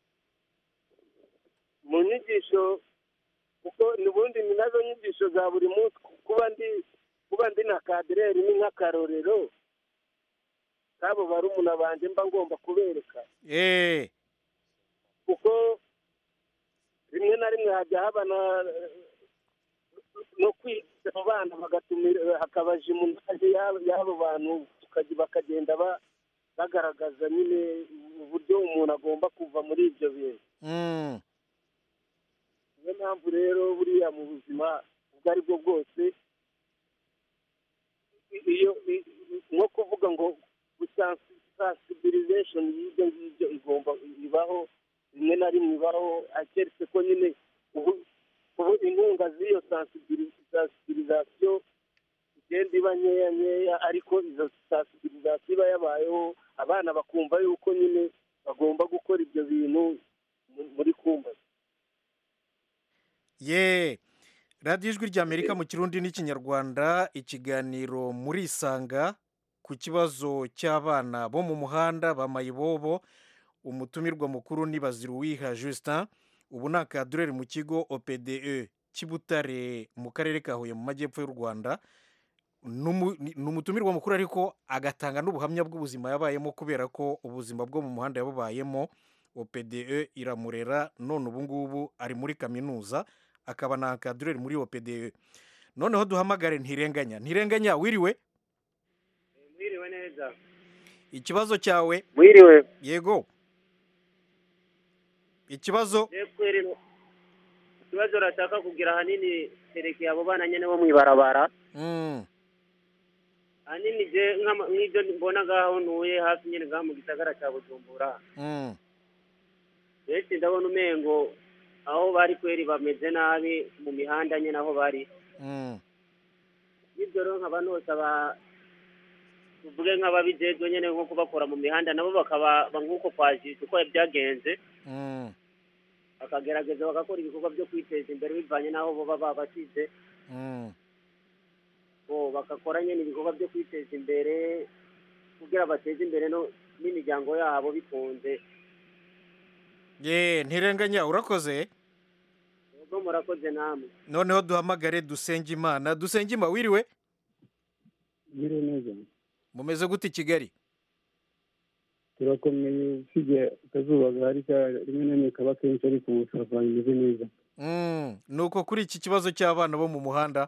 mu nyigisho kuko n'ubundi ni nazo nyigisho za buri munsi kuba ndi na kadireri ni nk'akarorero kabo barumuna banjye mba ngomba kubereka kuko rimwe na rimwe hajya haba no kwiga abana bagatumira hakaba jimunaje y'abo bantu bakagenda bagaragaza nyine uburyo umuntu agomba kuva muri ibyo bintu niyo mpamvu rero buriya mu buzima ubwo ari bwo bwose iyo nko kuvuga ngo sensibilisation y'ibyo ngibyo igomba ibaho rimwe na rimwe ibaho akeretse ko nyine ubu inkunga z'iyo sensibilisation igenda iba nkeya ariko izo sensibilisation iba yabayeho abana bakumva yuko nyine bagomba gukora ibyo bintu muri kumba radiyo ijwi ry'Amerika mu kirundi n'ikinyarwanda ikiganiro muri isanga ku kibazo cy'abana bo mu muhanda ba mayibobo umutumirwa mukuru ni Baziruwiha Justin ubu ni akadureri mu kigo OPDE cy'Ibutare mu karere ka Huye mu majyepfo y'u Rwanda ni umutumirwa mukuru ariko agatanga n'ubuhamya bw'ubuzima yabayemo kubera ko ubuzima bwo mu muhanda yabubayemo OPDE iramurera none ubu ngubu ari muri kaminuza akaba na akadureri muri OPDE noneho duhamagare ntirenganya wiriwe neza ikibazo cyawe wiriwe yego ikibazo urashaka kugira ahanini terekeye abo bana nyine bo mu ibarabara ahanini nk'ibyo mbona ngaho ntuye hafi nyine ngaho mu gisagara cya Bujumbura benshi ndabona umengo aho bari kweri bameze nabi mu mihanda nyine aho bari ibyo rero nkaba nosaba tuvuge nk'ababijejwe nyine nko kubakora mu mihanda nabo bakaba nk'uko kwajije uko byagenze bakagerageza bagakora ibikorwa byo kwiteza imbere bivanye n'aho bo baba bashyize bagakora nyine ibikorwa byo kwiteza imbere kugira bateze imbere n'imiryango yabo bikunze ntirenganya urakoze ubwo murakoze namwe noneho duhamagare Dusengimana wiriwe wiriwe neza mumeze gute i Kigali turakomeye usibye akazuba gahari rimwe na rimwe kaba kenshi ariko ubu turavanga imeze neza ni uko kuri iki kibazo cy'abana bo mu muhanda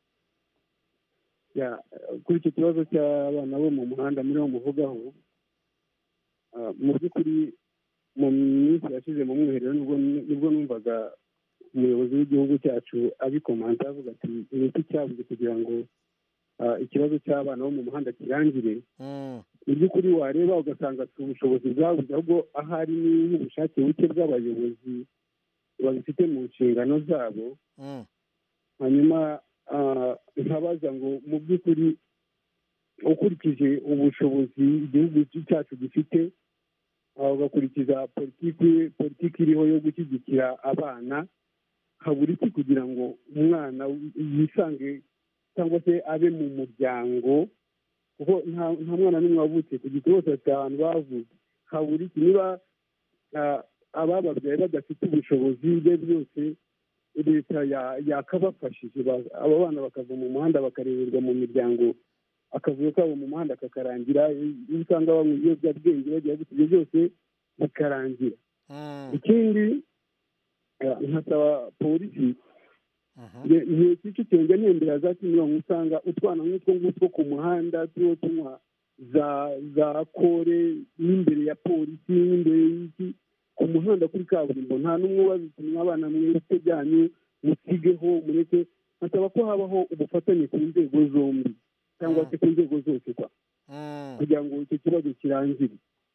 kuri iki kibazo cy'abana bo mu muhanda muri wo muvugaho mu by'ukuri mu minsi yashize mu mwiherero nibwo numvaga umuyobozi w'igihugu cyacu abikomanta avuga ati ni iki cyabuze kugira ngo ikibazo cy'abana bo mu muhanda kirangire mu by'ukuri wareba ugasanga si ubushobozi bwabuze ahubwo ahari n'ubushake buke bw'abayobozi babifite mu nshingano zabo hanyuma nkabaza ngo mu by'ukuri ukurikije ubushobozi igihugu cyacu gifite ugakurikiza politiki iriho yo gushyigikira abana, habura iki kugira ngo umwana yisange cyangwa se abe mu muryango, kuko nta mwana n'umwe wavutse ku giti, bose bafite ahantu bavutse. habura iki niba abababyaye badafite ubushobozi ibyo byose leta yakabafashije, aba bana bakava mu muhanda bakareberwa mu miryango, akavuyo kabo mu muhanda kakarangira. iyo usanga banywa ibiyobyabwenge bagira gutya, ibyo byose bikarangira. ikindi nkasaba polisi igihe Kicukiro njya ntembera za Kimironko, usanga utwana nk'utwo ngutwo ku muhanda turiho tunywa za kore n'imbere ya polisi n'imbere y'iki ku muhanda kuri kaburimbo, nta n'umwe ubabitumye. abana mwese byanyu musigeho mureke. nkasaba ko habaho ubufatanye ku nzego zombi cyangwa se ku nzego zose kugira ngo icyo kibazo kirangire.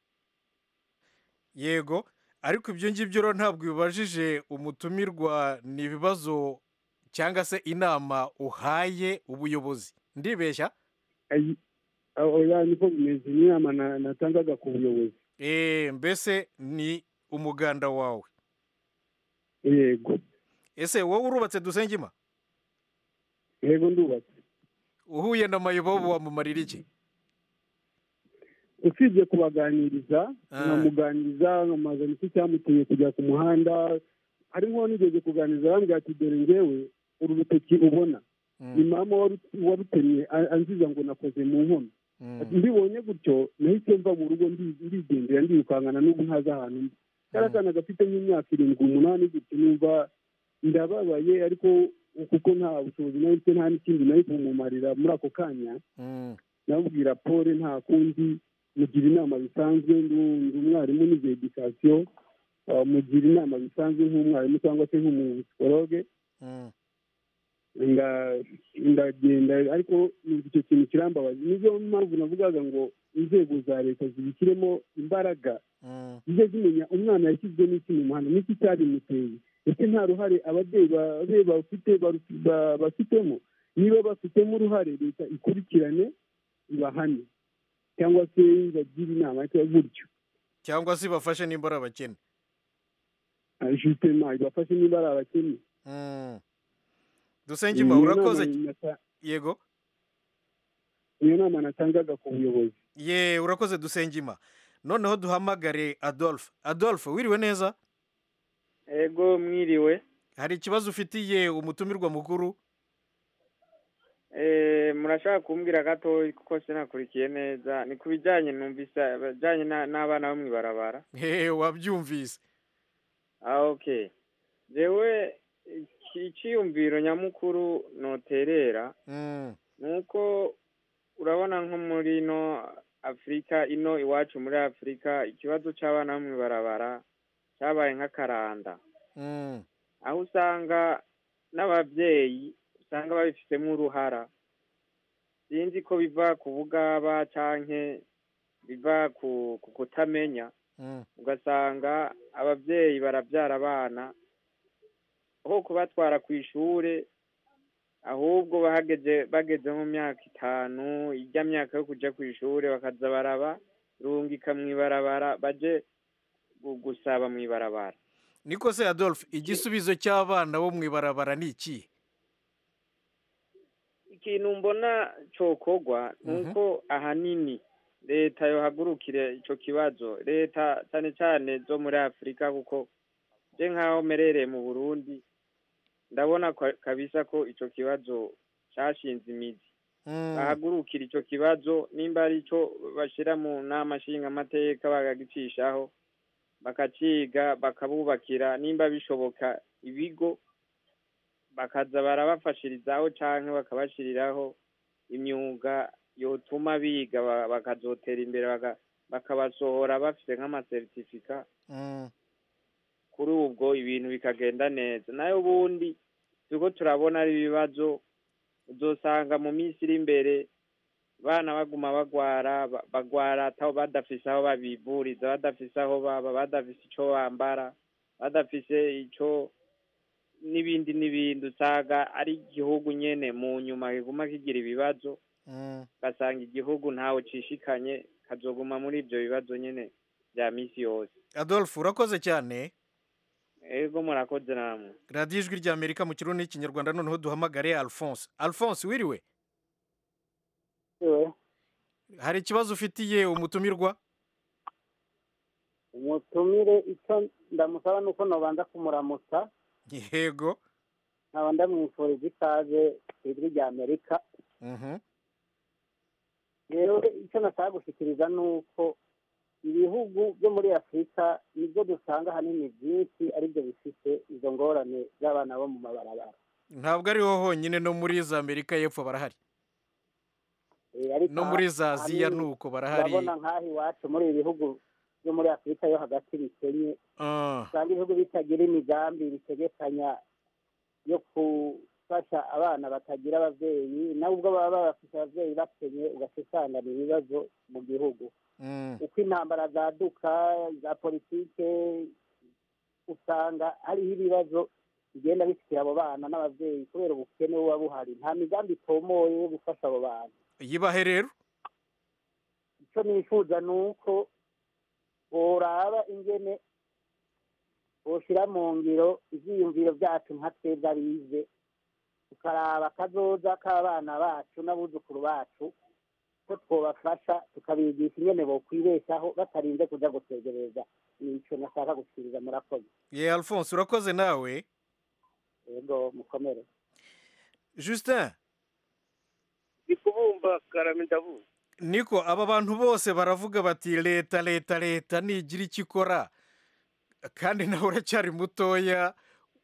yego, ariko ibyo ngibyo rero ntabwo bibajije umutumirwa, ni ibibazo cyangwa se inama uhaye ubuyobozi, ndibeshya? niko bimeze, ni inama natangaga ku buyobozi. mbese ni umuganda wawe? yego. ese wowe urubatse Dusengima? yego ndubatse. uhuye na mayibobo wamumarira iki? usibye kubaganiriza, nkamuganiriza nkamazana iki cyamuteye kujya ku muhanda. harimo nigeze kuganiriza arambwira ati dore ngewe uru rutoki ubona ni mama warutemye anziza ngo nakoze mu nkono. mbibonye gutyo nahise mva mu rugo ndigendera ndirukankana, n'ubu ntazi ahantu mbi. kari akana gafite nk'imyaka 7-8 gutyo, numva ndababaye, ariko kuko nta bushobozi nahise, nta n'ikindi nahise kumumarira muri ako kanya. nabwira Paul nta kundi, mugira inama bisanzwe, ndi umwarimu nize edikasiyo, mugira inama bisanzwe nk'umwarimu cyangwa se nk'umupsikologe. ndagenda, ariko numva icyo kintu kirambabaza. nizo mpamvu navugaga ngo inzego za leta zibishyiremo imbaraga, zijye zimenya umwana yashyizwe n'iki mu muhanda, n'iki cyabimuteye, ese nta ruhare ababyeyi bafitemo. niba bafitemo uruhare, leta ikurikirane ibahane, cyangwa se bagire inama gutyo, cyangwa se ibafashe nimba ari abakene. justement ibafashe nimba ari abakene. Dusengima, urakoze. yego, niyo nama natangaga ku buyobozi. urakoze Dusengima. noneho duhamagare Adolphe. wiriwe neza? yego mwiriwe. hari ikibazo ufitiye umutumirwa mukuru? murashaka kumbwira gato kuko sinakurikiye neza. ni ku bijyanye, numvise bijyanye n'abana bo mu ibarabara. wabyumvise? okay. jewe icyiyumviro nyamukuru noterera nuko urabona nko muri ino Afurika, ino iwacu muri Afurika, ikibazo cy'abana bo mu ibarabara cyabaye nk'akaranda, aho usanga n'ababyeyi usanga babifitemo uruhara. sinzi ko biva ku bugaba cyangwa biva ku kutamenya. ugasanga ababyeyi barabyara abana aho kubatwara ku ishuri, ahubwo bageze mu myaka 5, ijya myaka yo kujya ku ishuri, bakaza barungika mu ibarabara, baje gusaba mu ibarabara. niko se Adolphe, igisubizo cy'abana bo mu ibarabara ni iki? ikintu mbona cyokorwa nuko ahanini leta yohagurukira icyo kibazo, leta cyane cyane zo muri Afurika, kuko je nkaho merereye mu Burundi ndabona kabisa ko icyo kibazo cyashinze imizi. bahagurukira icyo kibazo, nimba ari cyo bashyira mu nama nshingamateka bakagicishaho, bakaciga, bakabubakira, nimba bishoboka ibigo bakaza barabafashirizaho cyangwa bakabashyiriraho imyuga yotuma biga bakazotera imbere, bakabasohora bafite nk'amasertifika. kuri ubwo ibintu bikagenda neza. nayo ubundi tuko turabona ari ibibazo, uzosanga mu minsi iri imbere bana baguma bagwara ataho badafise aho babivuriza, badafise aho baba, badafise icyo bambara, badafise icyo n'ibindi. usanga ari igihugu nyene mu nyuma kiguma kigira ibibazo, ugasanga igihugu ntawe cishikanye, kazoguma muri ibyo bibazo nyene bya misi yose. Adolphe urakoze cyane. Ego murakoze namwe. radiyo ijwi ry'Amerika mu kirundi n'ikinyarwanda. Noneho duhamagare Alphonse wiriwe. hari ikibazo ufitiye umutumirwa? umutumire icyo ndamusaba ni uko nabanza kumuramutsa. Yego. nkaba ndamwifuriza ikaze ku ijwi ry'Amerika. rero icyo nashaka gushyikiriza ni uko ibihugu byo muri afurika nibyo dusanga ahanini byinshi aribyo bifite izo ngorane z'abana bo mu mabarabara. ntabwo ariho honyine, no muri za Amerika y'Epfo barahari, no muri za Aziya nuko barahari. urabona nk'aho iwacu muri ibi bihugu byo muri afurika yo hagati bikenye, usanga ibihugu bitagira imigambi bitegekanya yo gufasha abana batagira ababyeyi, nabo ubwo baba bafite ababyeyi bakenye ugasanga ibibazo mu gihugu. uko intambara zaduka za politike usanga hariho ibibazo bigenda bifitiye abo bana n'ababyeyi kubera ubukene buba buhari, nta migambi itomoye yo gufasha abo bantu. yibahe rero icyo nifuza ni uko boraba ingene boshyira mu ngiro ibyiyumviro byacu nka twebwe abize, tukaraba akazoza k'abana bacu n'abuzukuru bacu ko twabafasha tukabigisha ingene bokwibeshaho batarinze kujya gutegereza. nicyo nashaka gushyikiriza. murakoze. Alphonse urakoze nawe. yego mukomere. Justin ndi kubumva karame ndavuga. niko aba bantu bose baravuga bati leta leta leta nigira icyo ikora, kandi nawe uracyari mutoya,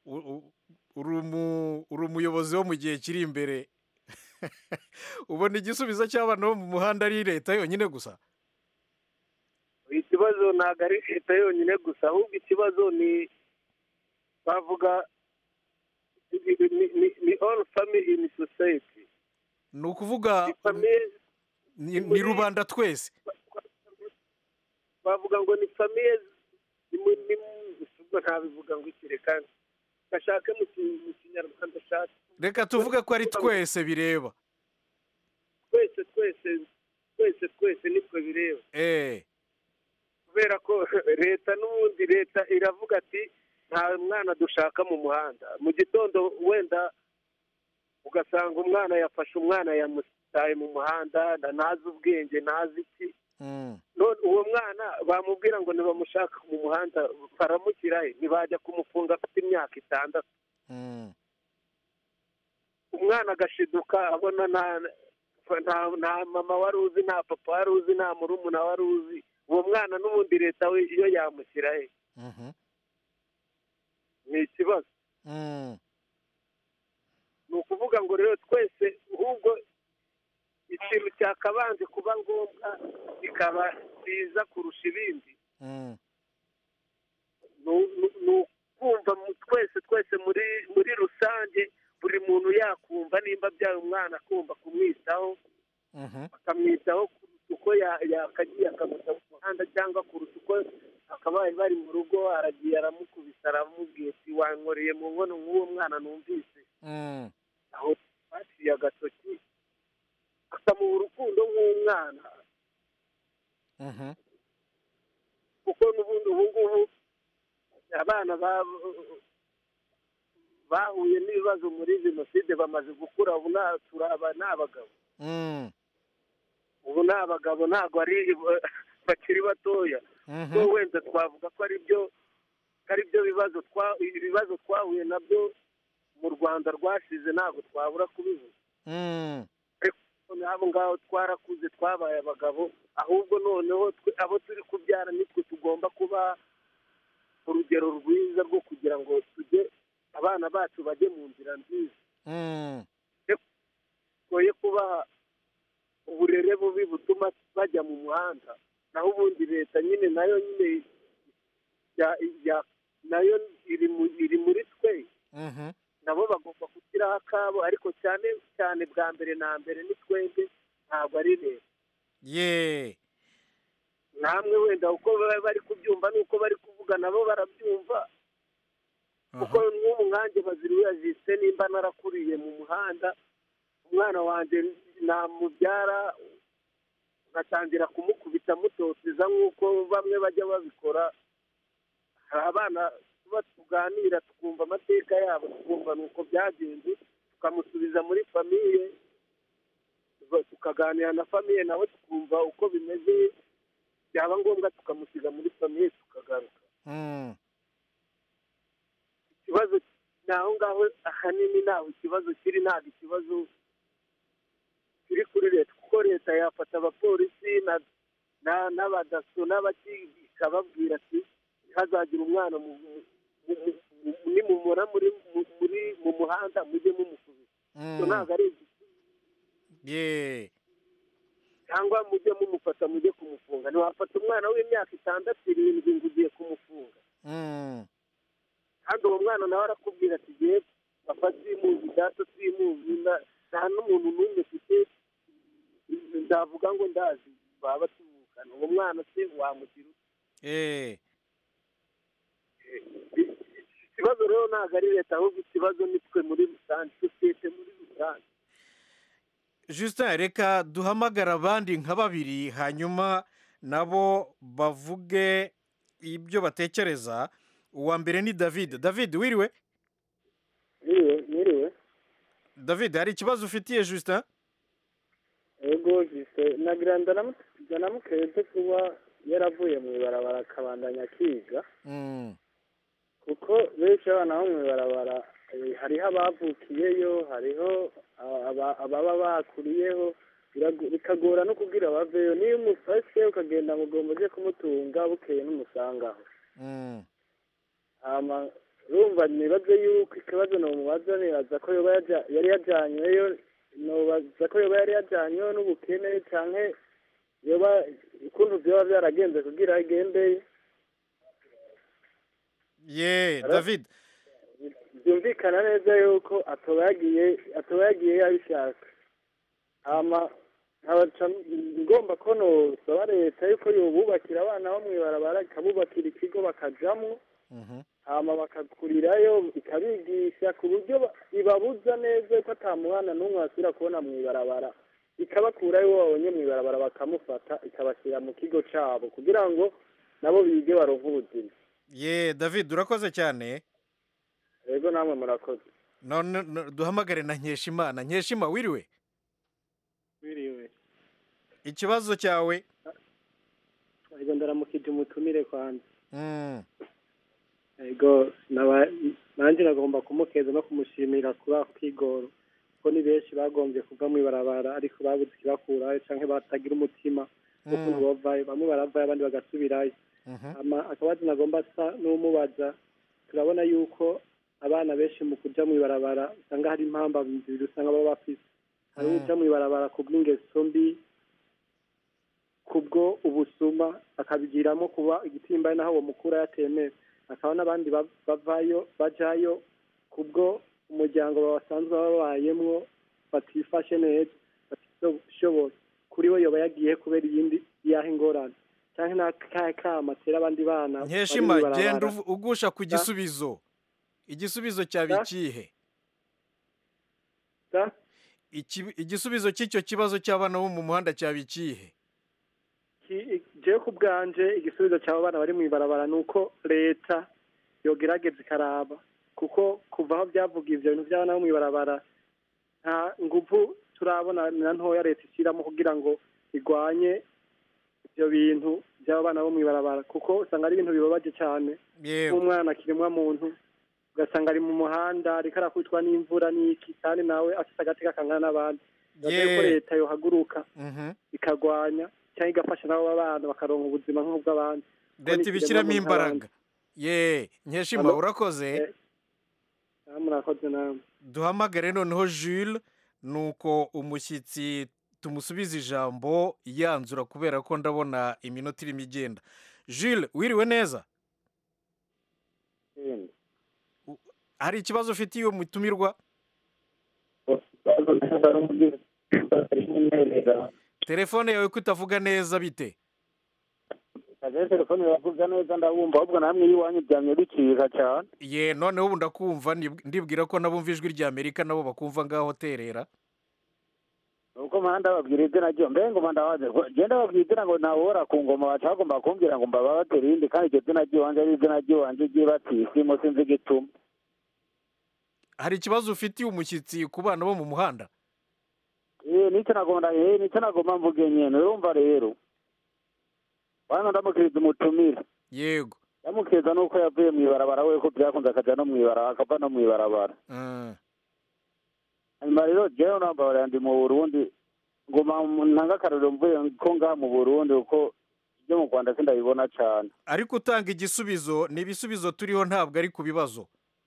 uri umuyobozi wo mu gihe kiri imbere. ubona igisubizo cy'abana bo mu muhanda ari leta yonyine gusa? ikibazo ntabwo ari leta yonyine gusa, ahubwo ikibazo ni bavuga ni all family in society. ni ukuvuga ni rubanda twese. bavuga ngo ni famiye, ntabivuga ngo ikireka gashake mu kinyarwanda ashaka. reka tuvuge ko ari twese bireba. twese nitwe bireba. kubera ko leta n'ubundi leta iravuga ati nta mwana dushaka mu muhanda. mu gitondo wenda ugasanga umwana yafashe umwana yamutaye mu muhanda, ntazi ubwenge ntazi iki. uwo mwana bamubwira ngo nibamushaka mu muhanda baramukirahe, ntibajya kumufunga afite imyaka 6. umwana agashiduka abona nta mama wari uzi, nta papa wari uzi, nta murumuna wari uzi. uwo mwana n'ubundi leta we iyo yamushyirahe ni ikibazo. ni ukuvuga ngo rero twese ahubwo ikintu cyakabanje kuba ngombwa bikaba byiza kurusha ibindi ni ukumva twese muri rusange, buri muntu yakumva nimba abyaye umwana akumva kumwitaho, akamwitaho kuruta uko yakagiye akamuta mu muhanda, cyangwa kuruta uko akabaye bari mu rugo aragiye aramukubisa aramubwiye ati wankoreye mu nkono nk'uwo mwana numvise. aho baciye agatoki akamuha urukundo nk'umwana. kuko n'ubundi ubu ngubu abana bahuye n'ibibazo muri jenoside bamaze gukura, ubu turaba ni abagabo. ubu ni abagabo, ntabwo ari bakiri batoya. so wenda twavuga ko ari byo ibibazo twahuye nabyo mu Rwanda rwashize, ntabwo twabura kubivuga. abo ngaho twarakuze twabaye abagabo, ahubwo noneho abo turi kubyara nitwe tugomba kuba urugero rwiza rwo kugira ngo tujye abana bacu bajye mu nzira nziza. twoye kubaha uburere bubi butuma bajya mu muhanda, naho ubundi leta nyine nayo iri muri twe. nabo bagomba gushyiraho akabo, ariko cyane cyane bwa mbere na mbere ni twebwe, ntabwo ari leta. namwe wenda uko bari kubyumva n'uko bari kuvuga nabo barabyumva. kuko nk'ubu nkanjye Bazirura Justin nimba narakuriye mu muhanda, umwana wanjye namubyara nkatangira kumukubita mutoteza nk'uko bamwe bajya babikora. Hari abana tuba tuganira tukumva amateka yabo, tukumva nuko byagenze, tukamusubiza muri famiye, tukaganira na famiye nawe tukumva uko bimeze, byaba ngombwa tukamusiga muri famiye tukagaruka. Ikibazo ni aho ngaho ahanini, ntaho ikibazo kiri, ntabwo ikibazo kiri kuri leta, kuko leta yafata abapolisi n'abadaso n'abaki ikababwira ati hazagira umwana nimumura mu muhanda mujye mumusubiza. Ibyo ntabwo ari cyangwa mujye mumufata mujye kumufunga. Ntiwafata umwana w'imyaka 6, 7 ngo ugiye kumufunga, kandi uwo mwana nawe arakubwira ati gihe papa simuzi, data simuzi, nta n'umuntu n'umwe mfite ndavuga ngo ndazi, baba tuvukana. uwo mwana se wamugira ikibazo rero ntabwo ari leta, ahubwo ikibazo ni twe muri rusange, sosiyete muri rusange. Justin, reka duhamagara abandi nka babiri hanyuma nabo bavuge ibyo batekereza. Uwa mbere ni David. David, wiriwe? Mwiriwe. David, hari ikibazo ufitiye Justin? Ego Justin, nagira ndamukeze kuba yaravuye mu ibarabara akabandanya akiga. Kuko benshi abana bo mu ibarabara hariho abavukiyeyo, hariho ababa bakuriyeho, bikagora no kubwira abaveyo. Niyo umufashe ukagenda mugomba uje kumutunga bukeye n'umusangaho. Urumva nibaze yuko ikibazo nomubaza nibaza ko yari yajyanyweyo, nobaza ko yari yajyanyweyo n'ubukene canke yoba ukuntu vyoba vyaragenze kugira agendeye. David, byumvikana neza yuko atoba yagiye yabishaka. Ngomba ko nosaba leta yuko yobubakira abana bo mw'ibarabara, ikabubakira ikigo bakajamwo, hama bakakurirayo ikabigisha ku buryo ibabuza neza ko ata mwana n'umwe asubira kubona mw'ibarabara, ikabakurayo uwo babonye mw'ibarabara bakamufata ikabashyira mu kigo cabo kugira ngo nabo bige baronke ubuzima. David, urakoze cyane. Yego namwe murakoze. None duhamagare na Nkeshimana. Nkeshima, wiriwe? Wiriwe. Ikibazo cyawe? Yego ndaramukije umutumire kwanza. Yego nanjye nagomba kumukeza no kumushimira kuba kwigoro, kuko ni benshi bagombye kuva mu ibarabara ariko babuze ikibakurayo canke batagira umutima ukuntu bavayo, bamwe baravayo abandi bagasubirayo. Akabazo nagomba asa n'umubaza, turabona yuko abana benshi mu kuja mu ibarabara usanga hari impamba zibiri usanga baba bafise. Hari uja mu ibarabara kubw'ingeso mbi, kubwo ubusuma akabigiramo kuba igitimba naho uwo mukuru yatemera. Akaba n'abandi bajayo kubwo umuryango basanzwe babayemwo batifashe neza, batishoboye. Kuri we yoba yagiye kubera iyindi yaha ingorane canke n'akahe kama atera abandi bana. Nkeshima, genda ugusha ku gisubizo. Igisubizo cyaba ikihe? Igisubizo cy'icyo kibazo cy'abana bo mu muhanda cyaba ikihe? Je ku bwanje igisubizo cy'abana bari mu ibarabara nuko leta yogerageza ikaraba, kuko kuva aho byavuga ivyo bintu by'abana bo mu ibarabara nta nguvu turabona na ntoya leta ishyiramo kugira ngo igwanye ibyo bintu by'abana bo mu ibarabara, kuko usanga ari ibintu bibabaje cyane. Nk'umwana kiremwa muntu ugasanga ari mu muhanda ariko arakubitwa n'imvura n'iki, kandi nawe afite agateka kangana n'abandi. Ko leta yohaguruka ikagwanya cyangwa igafasha n'abo bana bakaronka ubuzima nk'ubw'abandi. Leta ibishyiramo imbaraga. Nkeshima, urakoze. Murakoze namwe. Duhamagare noneho Jules, nuko umushyitsi tumusubize ijambo yanzura kubera ko ndabona iminota irimo igenda. Jules, wiriwe neza? Hari ikibazo ufitiye uwo mutumirwa? Telefone yawe kutavuga neza bite? Telefone yavuga neza ndabumva, ahubwo namwe yiwanyu byamye bicika cyane. Noneho ubu ndakumva, ndibwira ko nabumva ijwi rya Amerika nabo bakumva ngaho terera. uko mpanda babwira izina ryo mbe ngo manda waje genda babwira izina ngo nawora ku ngoma bacagomba kumbwira ngo mbabatera irindi kandi iryo zina ry'iwanje ari izina ry'iwanje ry'ibatisi sinzi igituma. hari ikibazo ufitiye umushyitsi ku bana bo mu muhanda? nicyo nagomba mvuge nyene urumva rero bana ndamukiriza umutumire. Yego. Ndamukiriza nuko yavuye mw'ibarabara we ko byakunze akaja no mw'ibarabara akava no mw'ibarabara. Hanyuma rero jewe nambara ndi mu Burundi ngoma ntanga akarero mvuye ko ngaha mu Burundi uko ibyo mu Rwanda sindabibona cyane. Ariko utanga igisubizo ni ibisubizo turiho ntabwo ari ku bibazo.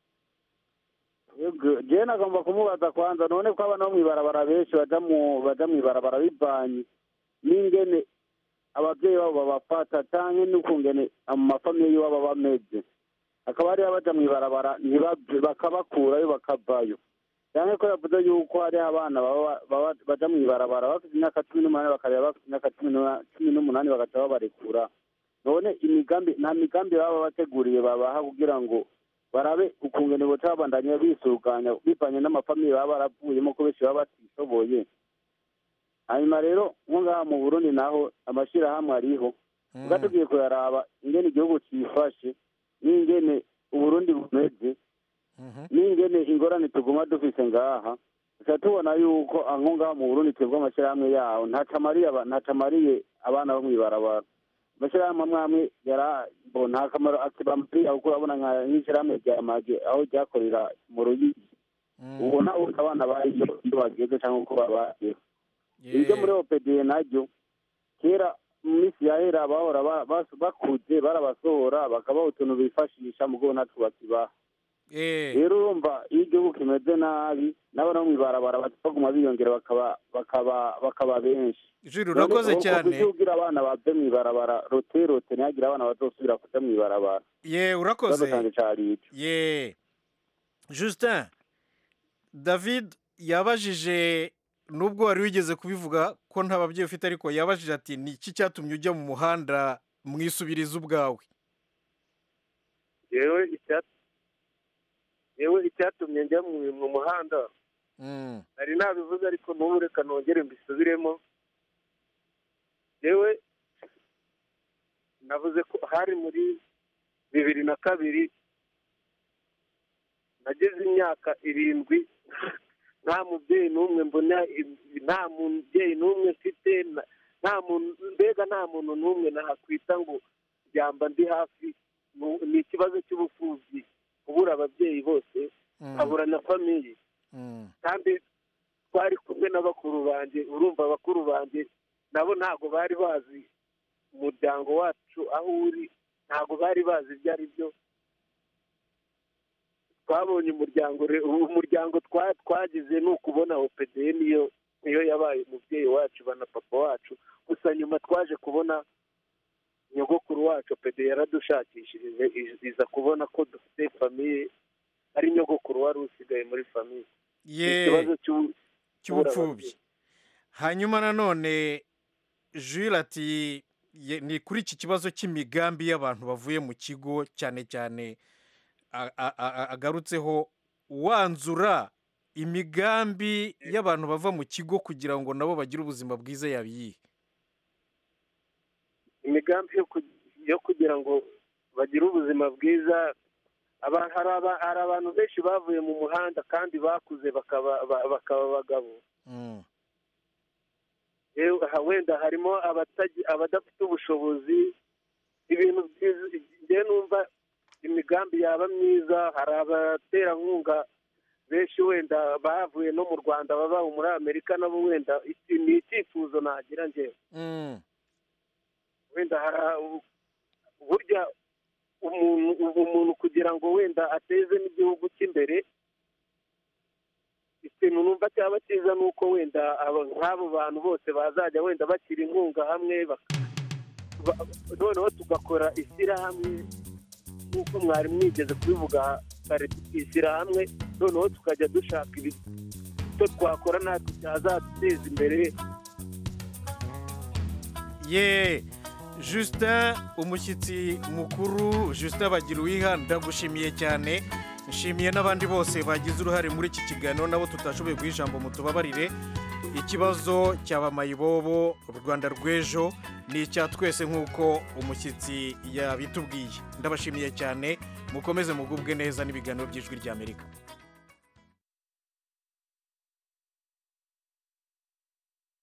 Jewe nagomba kumubaza kwanza none ko abana bo mw'ibarabara benshi baja mw'ibarabara bivanye n'ingene ababyeyi babo babafata canke n'ukungene amafamiye yabo bameze. Akaba ari abaja mw'ibarabara bakabakurayo bakavayo. Cyane ko yavuze yuko hari abana baja mw'ibarabara bafite imyaka 18 bakareba bafite imyaka 18 bagaca babarekura. None nta migambi baba bateguriye babaha kugira ngo barabe ukungene boca babandanya bisuganya bivanye n'amafamiye baba baravuyemo ko benshi baba batishoboye. Hanyuma rero nko ngaha mu Burundi naho amashirahamwe ariho tugiye kuyaraba ingene igihugu cifashe n'ingene Uburundi bumeze n'ingene ingorane tuguma dufise ngaha tuca tubona yuko nko ngaha mu Burundi twebwe amashirahamwe yaho ntacamariye abana bo mw'ibarabara. Amashirahamwe amwe nta kamaro akibampiye kuko urabona nk'ishirahamwe rya Mage aho ryakorera mu Ruyigi ubona abana bayo iyo bageze cyangwa uko babayeho. Ibyo muri OPD naryo kera mu minsi yahera bahora bakuze barabasohora bakabaha utuntu bifashisha mu bwo natwe bakibaha. Rero urumva iyo igihugu kimeze nabi n'abana bo mw'ibarabara baguma biyongera bakaba benshi. Juru urakoze cyane. Kugira abana bave mw'ibarabara roterote ntihagira abana bazosubira kuja mw'ibarabara. Urakoze. Justin, David yabajije nubwo wari wigeze kubivuga ko nta babyeyi ufite ariko yabajije ati ni iki cyatumye ujya mu muhanda mwisubiriza ubwawe? yewe icyatumye njya mu muhanda nari nabivuze ariko n'ubu reka nongere mbisubiremo. yewe navuze ko hari muri 2002 nageze imyaka 7 nta mubyeyi n'umwe mbona, nta mubyeyi n'umwe mfite, nta muntu n'umwe nahakwita ngo byamba ndi hafi. Ni ikibazo cy'ubupfubyi kubura ababyeyi bose nkabura na famiye. kandi twari kumwe n'abakuru banjye, urumva abakuru banjye nabo ntabwo bari bazi umuryango wacu aho uri, ntabwo bari bazi ibyo ari byo. Twabonye umuryango twagize ni ukubona OPD niyo yabaye umubyeyi wacu bana papa wacu. Gusa nyuma twaje kubona nyogokuru wacu OPD yaradushakishirije iza kubona ko dufite famiye ari nyogokuru wari usigaye muri famiye. Ikibazo cy'ubupfubyi. Hanyuma nanone Jules ati ni kuri iki kibazo cy'imigambi y'abantu bavuye mu kigo cyane cyane agarutseho wanzura imigambi y'abantu bava mu kigo kugira ngo nabo bagire ubuzima bwiza yabiyi. Imigambi yo kugira ngo bagire ubuzima bwiza, hari abantu benshi bavuye mu muhanda kandi bakuze bakaba abagabo. Wenda harimo abadafite ubushobozi. Ibintu byiza numva imigambi yaba myiza. Hari abaterankunga benshi wenda bavuye no mu Rwanda baba muri Amerika, nabo wenda ni icyifuzo nagira njyewe. Wenda burya umuntu kugira ngo wenda ateze n'igihugu cy'imbere, ikintu numva cyaba cyiza nuko wenda nk'abo bantu bose bazajya wenda bashyira inkunga hamwe noneho tugakora ishyirahamwe nk'uko mwari mwigeze kubivuga kare, ishyirahamwe noneho tukajya dushaka icyo twakora natwe cyazaduteza imbere. Justin, umushyitsi mukuru Justin Bagiruwiha, ndagushimiye cyane. Nshimiye n'abandi bose bagize uruhare muri iki kiganiro nabo tutashoboye guha ijambo mutubabarire. ikibazo cy'abamayibobo u Rwanda rw'ejo ni icya twese nk'uko umushyitsi yabitubwiye. Ndabashimiye cyane, mukomeze mugubwe neza n'ibiganiro by'Ijwi ry'Amerika.